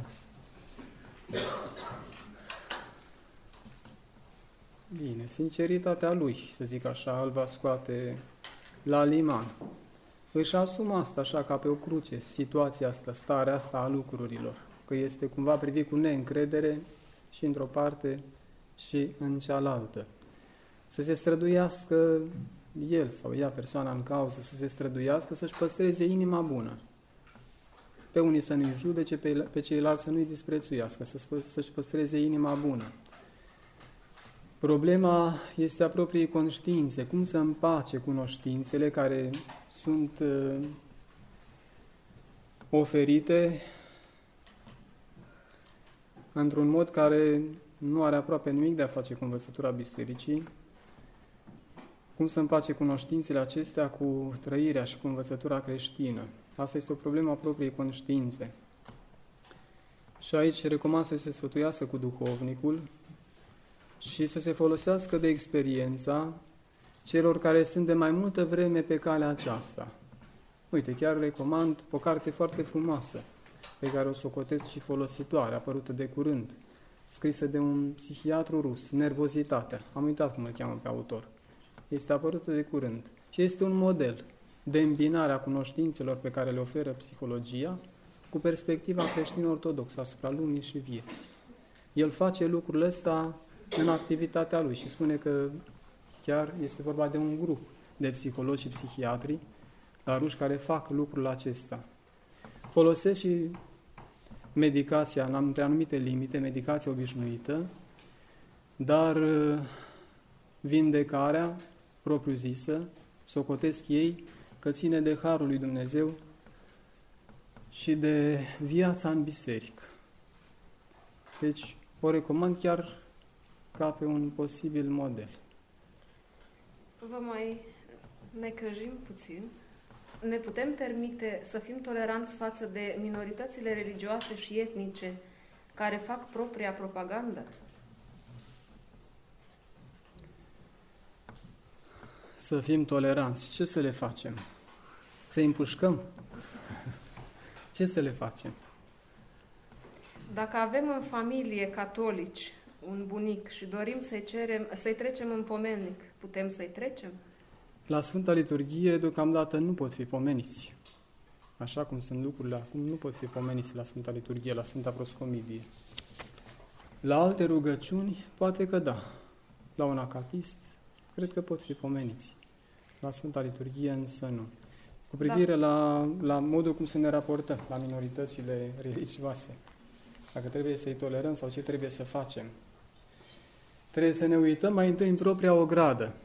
Bine, sinceritatea lui, să zic așa, îl va scoate la liman. Își asumă asta așa ca pe o cruce, situația asta, starea asta a lucrurilor, că este cumva privit cu neîncredere și într-o parte și în cealaltă. Să se străduiască el sau ea, persoana în cauză, să se străduiască, să-și păstreze inima bună. Pe unii să nu-i judece, pe ceilalți să nu-i disprețuiască, să-și păstreze inima bună. Problema este a propriei conștiințe, cum să împace cunoștințele care sunt oferite într-un mod care nu are aproape nimic de a face cu învățătura bisericii, cum să împace cunoștințele acestea cu trăirea și cu învățătura creștină. Asta este o problemă a propriei conștiințe. Și aici recomand să se sfătuiască cu duhovnicul și să se folosească de experiența celor care sunt de mai multă vreme pe calea aceasta. Uite, chiar recomand o carte foarte frumoasă, pe care o socotesc și folositoare, apărută de curând, scrisă de un psihiatru rus, Nervozitatea. Am uitat cum îl cheamă pe autor. Este apărută de curând și este un model de îmbinare a cunoștințelor pe care le oferă psihologia cu perspectiva creștin-ortodoxă asupra lumii și vieții. El face lucrul ăsta în activitatea lui și spune că chiar este vorba de un grup de psihologi și psihiatri la Ruși care fac lucrul acesta. Folosesc și medicația între anumite limite, medicația obișnuită, dar vindecarea propriu-zisă, socotesc ei, că ține de harul lui Dumnezeu și de viața în biserică. Deci, o recomand chiar ca pe un posibil model. Vă mai necăjim puțin. Ne putem permite să fim toleranți față de minoritățile religioase și etnice care fac propria propagandă? Să fim toleranți. Ce să le facem? Să îi împușcăm? Ce să le facem? Dacă avem în familie catolici un bunic și dorim să-i trecem în pomelnic, putem să-i trecem? La Sfânta Liturghie, deocamdată, nu pot fi pomeniți. Așa cum sunt lucrurile acum, nu pot fi pomeniți la Sfânta Liturghie, la Sfânta Proscomidie. La alte rugăciuni, poate că da. La un acatist, cred că pot fi pomeniți. La Sfânta Liturghie, însă nu. Cu privire la modul cum să ne raportăm la minoritățile religioase, dacă trebuie să-i tolerăm sau ce trebuie să facem, trebuie să ne uităm mai întâi în propria ogradă.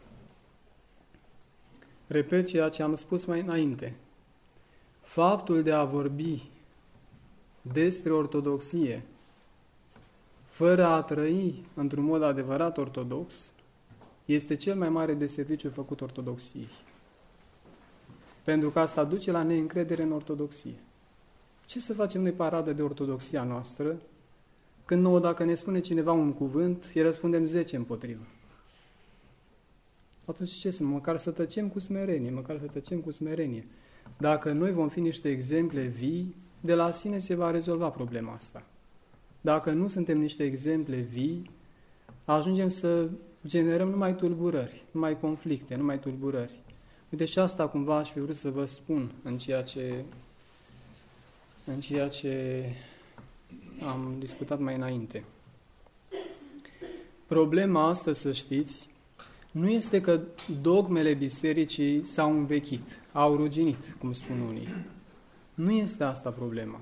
Repet ceea ce am spus mai înainte. Faptul de a vorbi despre ortodoxie fără a trăi într-un mod adevărat ortodox este cel mai mare deserviciu făcut ortodoxiei. Pentru că asta duce la neîncredere în ortodoxie. Ce să facem noi paradă de ortodoxia noastră când nouă, dacă ne spune cineva un cuvânt, îi răspundem 10 împotrivă? Atunci ce să, măcar să tăcem cu smerenie, Dacă noi vom fi niște exemple vii, de la sine se va rezolva problema asta. Dacă nu suntem niște exemple vii, ajungem să generăm numai tulburări, numai conflicte, numai tulburări. Uite, și asta cumva aș fi vrut să vă spun în ceea ce am discutat mai înainte. Problema asta, să știți, nu este că dogmele bisericii s-au învechit, au ruginit, cum spun unii. Nu este asta problema.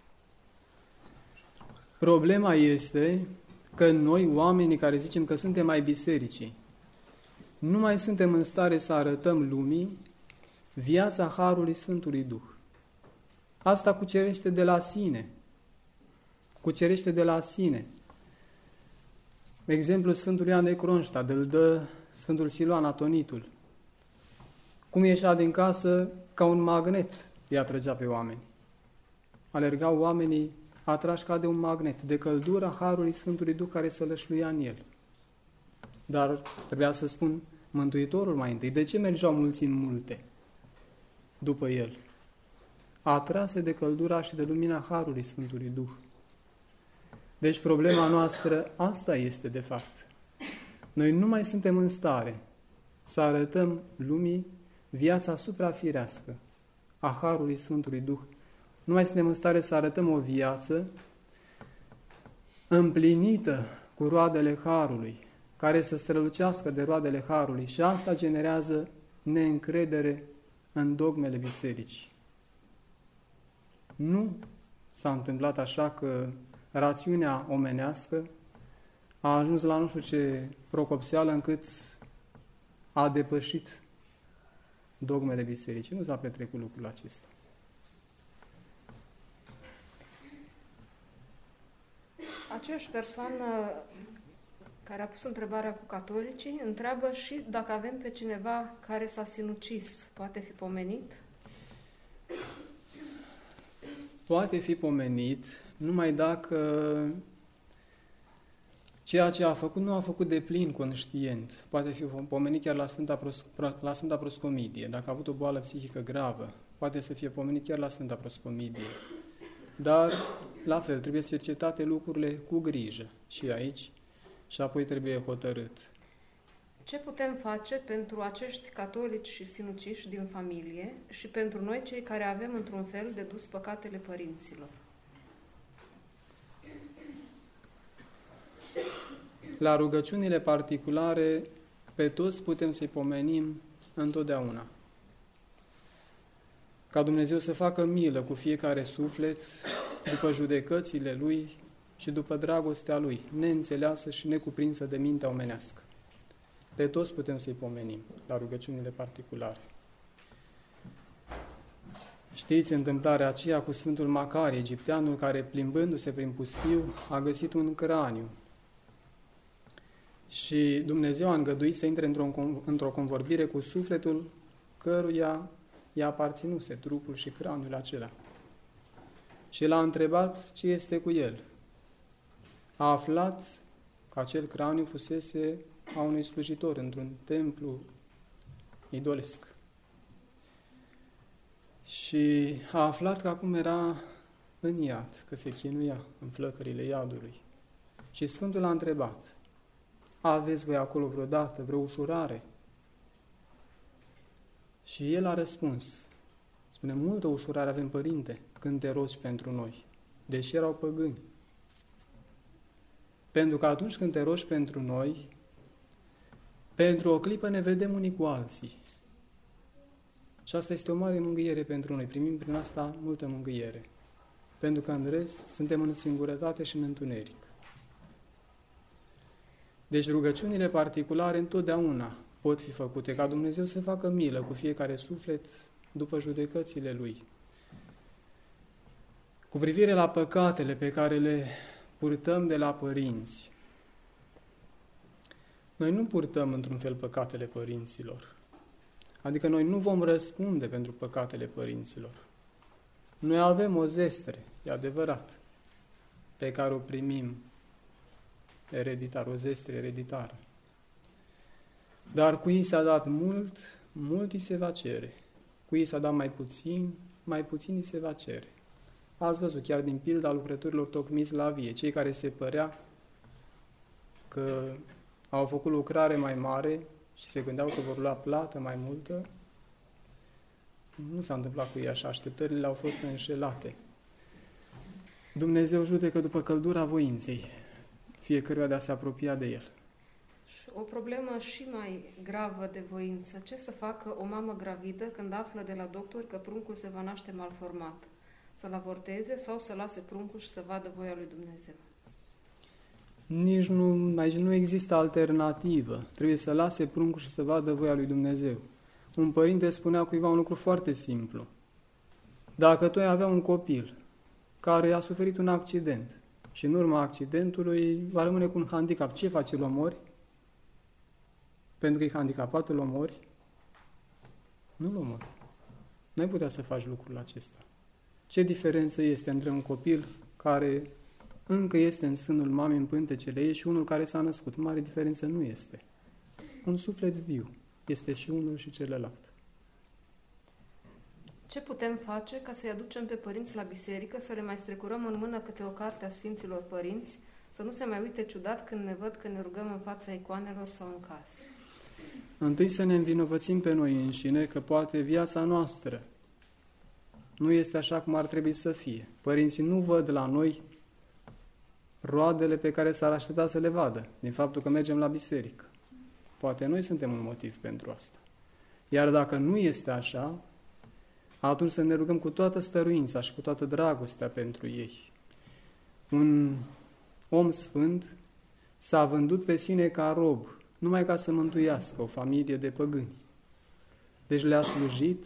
Problema este că noi, oamenii care zicem că suntem ai bisericii, nu mai suntem în stare să arătăm lumii viața Harului Sfântului Duh. Asta cucerește de la sine. Cucerește de la sine. Exemplul Sfântului Ioan de Cronstadt îl dă Sfântul Siluan Atonitul. Cum ieșea din casă, ca un magnet îi atrăgea pe oameni. Alergau oamenii atrași ca de un magnet, de căldura Harului Sfântului Duh care se lășluia în el. Dar trebuia să spun Mântuitorul mai întâi. De ce mergeau mulțimi multe după el? Atrase de căldura și de lumina Harului Sfântului Duh. Deci problema noastră asta este de fapt. Noi nu mai suntem în stare să arătăm lumii viața suprafirească a Harului Sfântului Duh. Nu mai suntem în stare să arătăm o viață împlinită cu roadele Harului, care să strălucească de roadele Harului, și asta generează neîncredere în dogmele bisericii. Nu s-a întâmplat așa că rațiunea omenească a ajuns la nu știu ce procopseală încât a depășit dogmele bisericii. Nu s-a petrecut lucrul acesta. Aceeași persoană care a pus întrebarea cu catolicii întreabă și dacă avem pe cineva care s-a sinucis, poate fi pomenit? Poate fi pomenit numai dacă ceea ce a făcut nu a făcut de plin conștient. Poate fi pomenit chiar la Sfânta Proscomidie. Dacă a avut o boală psihică gravă, poate să fie pomenit chiar la Sfânta Proscomidie. Dar, la fel, trebuie cercetate lucrurile cu grijă și aici, și apoi trebuie hotărât. Ce putem face pentru acești catolici și sinuciși din familie și pentru noi, cei care avem într-un fel de dus păcatele părinților? La rugăciunile particulare, pe toți putem să-i pomenim întotdeauna. Ca Dumnezeu să facă milă cu fiecare suflet după judecățile Lui și după dragostea Lui, neînțeleasă și necuprinsă de mintea omenească. Pe toți putem să-i pomenim la rugăciunile particulare. Știți întâmplarea aceea cu Sfântul Macarie, egipteanul, care, plimbându-se prin pustiu, a găsit un craniu. Și Dumnezeu a îngăduit să intre într-o convorbire cu sufletul căruia i-a aparținuse trupul și craniul acela. Și l-a întrebat ce este cu el. A aflat că acel craniu fusese a unui slujitor într-un templu idolesc. Și a aflat că acum era în iad, că se chinuia în flăcările iadului. Și Sfântul a întrebat: aveți voi acolo vreodată vreo ușurare? Și el a răspuns, spune: multă ușurare avem, Părinte, când te rogi pentru noi, deși erau păgâni. Pentru că atunci când te rogi pentru noi, pentru o clipă ne vedem unii cu alții. Și asta este o mare mângâiere pentru noi. Primim prin asta multă mângâiere. Pentru că în rest suntem în singurătate și în întuneric. Deci rugăciunile particulare întotdeauna pot fi făcute ca Dumnezeu să facă milă cu fiecare suflet după judecățile Lui. Cu privire la păcatele pe care le purtăm de la părinți, noi nu purtăm într-un fel păcatele părinților. Adică noi nu vom răspunde pentru păcatele părinților. Noi avem o zestre, e adevărat, pe care o primim ereditar, o zestre ereditară. Dar cui s-a dat mult, mult îi se va cere. Cui s-a dat mai puțin, mai puțin îi se va cere. Ați văzut chiar din pilda lucrătorilor tocmiți la vie, cei care se părea că au făcut lucrare mai mare și se gândeau că vor lua plată mai multă, nu s-a întâmplat cu ei așa, așteptările au fost înșelate. Dumnezeu judecă după căldura voinței fiecăruia de a se apropia de El. O problemă și mai gravă de voință. Ce să facă o mamă gravidă când află de la doctor că pruncul se va naște malformat? Să-l avorteze sau să lase pruncul și să vadă voia lui Dumnezeu? Aici nu există alternativă. Trebuie să lase pruncul și să vadă voia lui Dumnezeu. Un părinte spunea cuiva un lucru foarte simplu. Dacă tu ai avea un copil care a suferit un accident și în urma accidentului va rămâne cu un handicap, ce faci? Îl omori? Pentru că e handicapat, îl omori? Nu-l omori. N-ai putea să faci lucrul acesta. Ce diferență este între un copil care încă este în sânul mamei, în pântecele ei, și unul care s-a născut? Mare diferență nu este. Un suflet viu este și unul și celălalt. Ce putem face ca să-i aducem pe părinți la biserică, să le mai strecurăm în mână câte o carte a Sfinților Părinți, să nu se mai uite ciudat când ne văd că ne rugăm în fața icoanelor sau în casă? Întâi să ne învinovățim pe noi înșine că poate viața noastră nu este așa cum ar trebui să fie. Părinții nu văd la noi roadele pe care s-ar aștepta să le vadă, din faptul că mergem la biserică. Poate noi suntem un motiv pentru asta. Iar dacă nu este așa, atunci să ne rugăm cu toată stăruința și cu toată dragostea pentru ei. Un om sfânt s-a vândut pe sine ca rob, numai ca să mântuiască o familie de păgâni. Deci le-a slujit,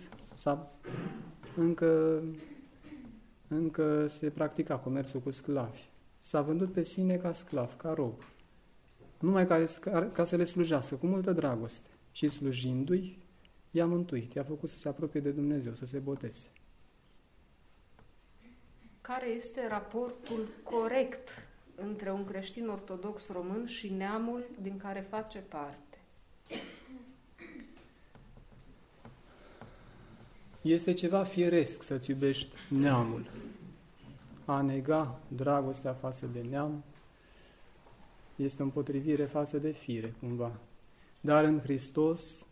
încă se practica comerțul cu sclavi. S-a vândut pe sine ca sclav, ca rob, numai ca să le slujească cu multă dragoste. Și slujindu-i, i-a mântuit, i-a făcut să se apropie de Dumnezeu, să se boteze. Care este raportul corect între un creștin ortodox român și neamul din care face parte? Este ceva firesc să-ți iubești neamul. A nega dragostea față de neam este o împotrivire față de fire, cumva. Dar în Hristos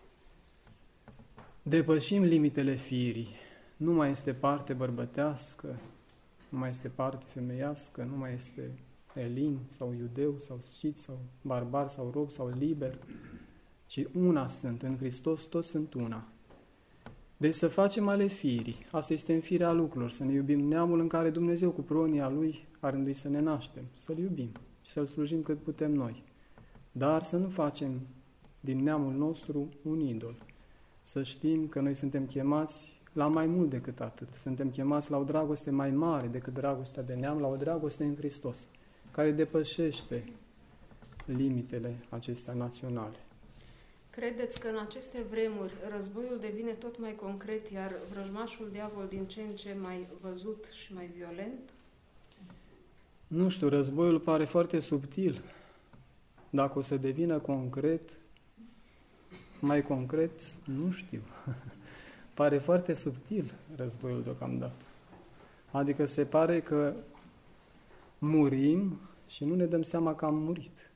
depășim limitele firii. Nu mai este parte bărbătească, nu mai este parte femeiască, nu mai este elin sau iudeu sau scit sau barbar sau rob sau liber, ci una sunt. În Hristos toți sunt una. Deci să facem ale firii. Asta este în firea lucrurilor, să ne iubim neamul în care Dumnezeu cu pronia Lui a rânduit să ne naștem, să-L iubim și să-L slujim cât putem noi. Dar să nu facem din neamul nostru un idol. Să știm că noi suntem chemați la mai mult decât atât. Suntem chemați la o dragoste mai mare decât dragostea de neam, la o dragoste în Hristos, care depășește limitele acestea naționale. Credeți că în aceste vremuri războiul devine tot mai concret, iar vrăjmașul diavol din ce în ce mai văzut și mai violent? Nu știu, războiul pare foarte subtil. Dacă o să devină concret, mai concret, nu știu. Pare foarte subtil războiul deocamdată. Adică se pare că murim și nu ne dăm seama că am murit.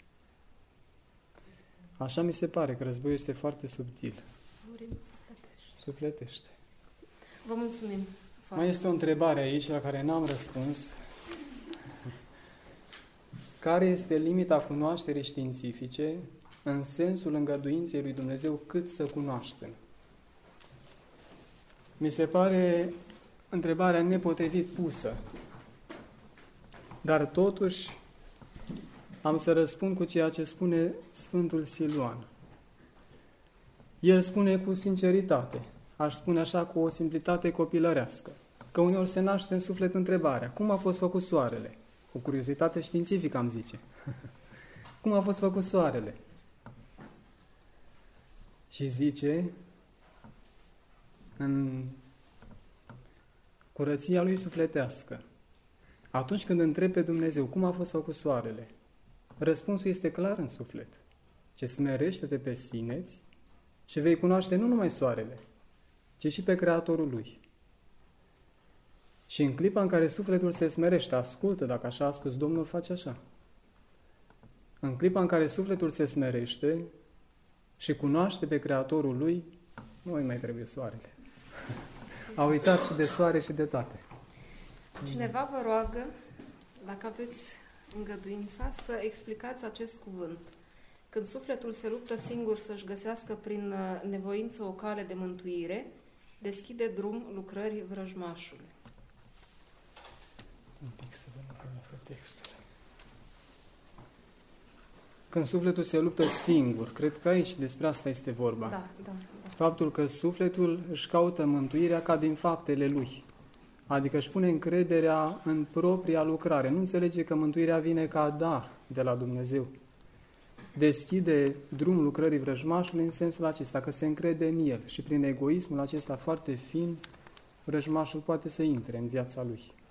Așa mi se pare că războiul este foarte subtil. Murim sufletește. Sufletește. Vă mulțumim. Mai este o întrebare aici la care n-am răspuns. Care este limita cunoașterii științifice în sensul îngăduinței lui Dumnezeu cât să cunoaștem? Mi se pare întrebarea nepotrivit pusă, dar totuși am să răspund cu ceea ce spune Sfântul Siluan. El spune cu sinceritate, aș spune așa cu o simplitate copilărească, că uneori se naște în suflet întrebarea, cum a fost făcut soarele? Cu curiozitate științifică am zice. Cum a fost făcut soarele? Și zice, în curăția lui sufletească, atunci când întreb pe Dumnezeu cum a fost făcut soarele, răspunsul este clar în suflet. Ce smerește-te pe sine-ți și vei cunoaște nu numai soarele, ci și pe Creatorul lui. Și în clipa în care sufletul se smerește, ascultă, dacă așa a spus Domnul, face așa. În clipa în care sufletul se smerește și cunoaște pe Creatorul lui, nu îi mai trebuie soarele. A uitat și de soare și de toate. Cineva vă roagă, dacă aveți îngăduința, să explicați acest cuvânt. Când sufletul se luptă singur să-și găsească prin nevoință o cale de mântuire, deschide drum lucrării vrăjmașului. Un pic să vedem care este textul. Când sufletul se luptă singur, cred că aici despre asta este vorba. Da. Faptul că sufletul își caută mântuirea ca din faptele lui. Adică își pune încrederea în propria lucrare. Nu înțelege că mântuirea vine ca dar de la Dumnezeu. Deschide drumul lucrării vrăjmașului în sensul acesta, că se încrede în el și prin egoismul acesta foarte fin, vrăjmașul poate să intre în viața lui.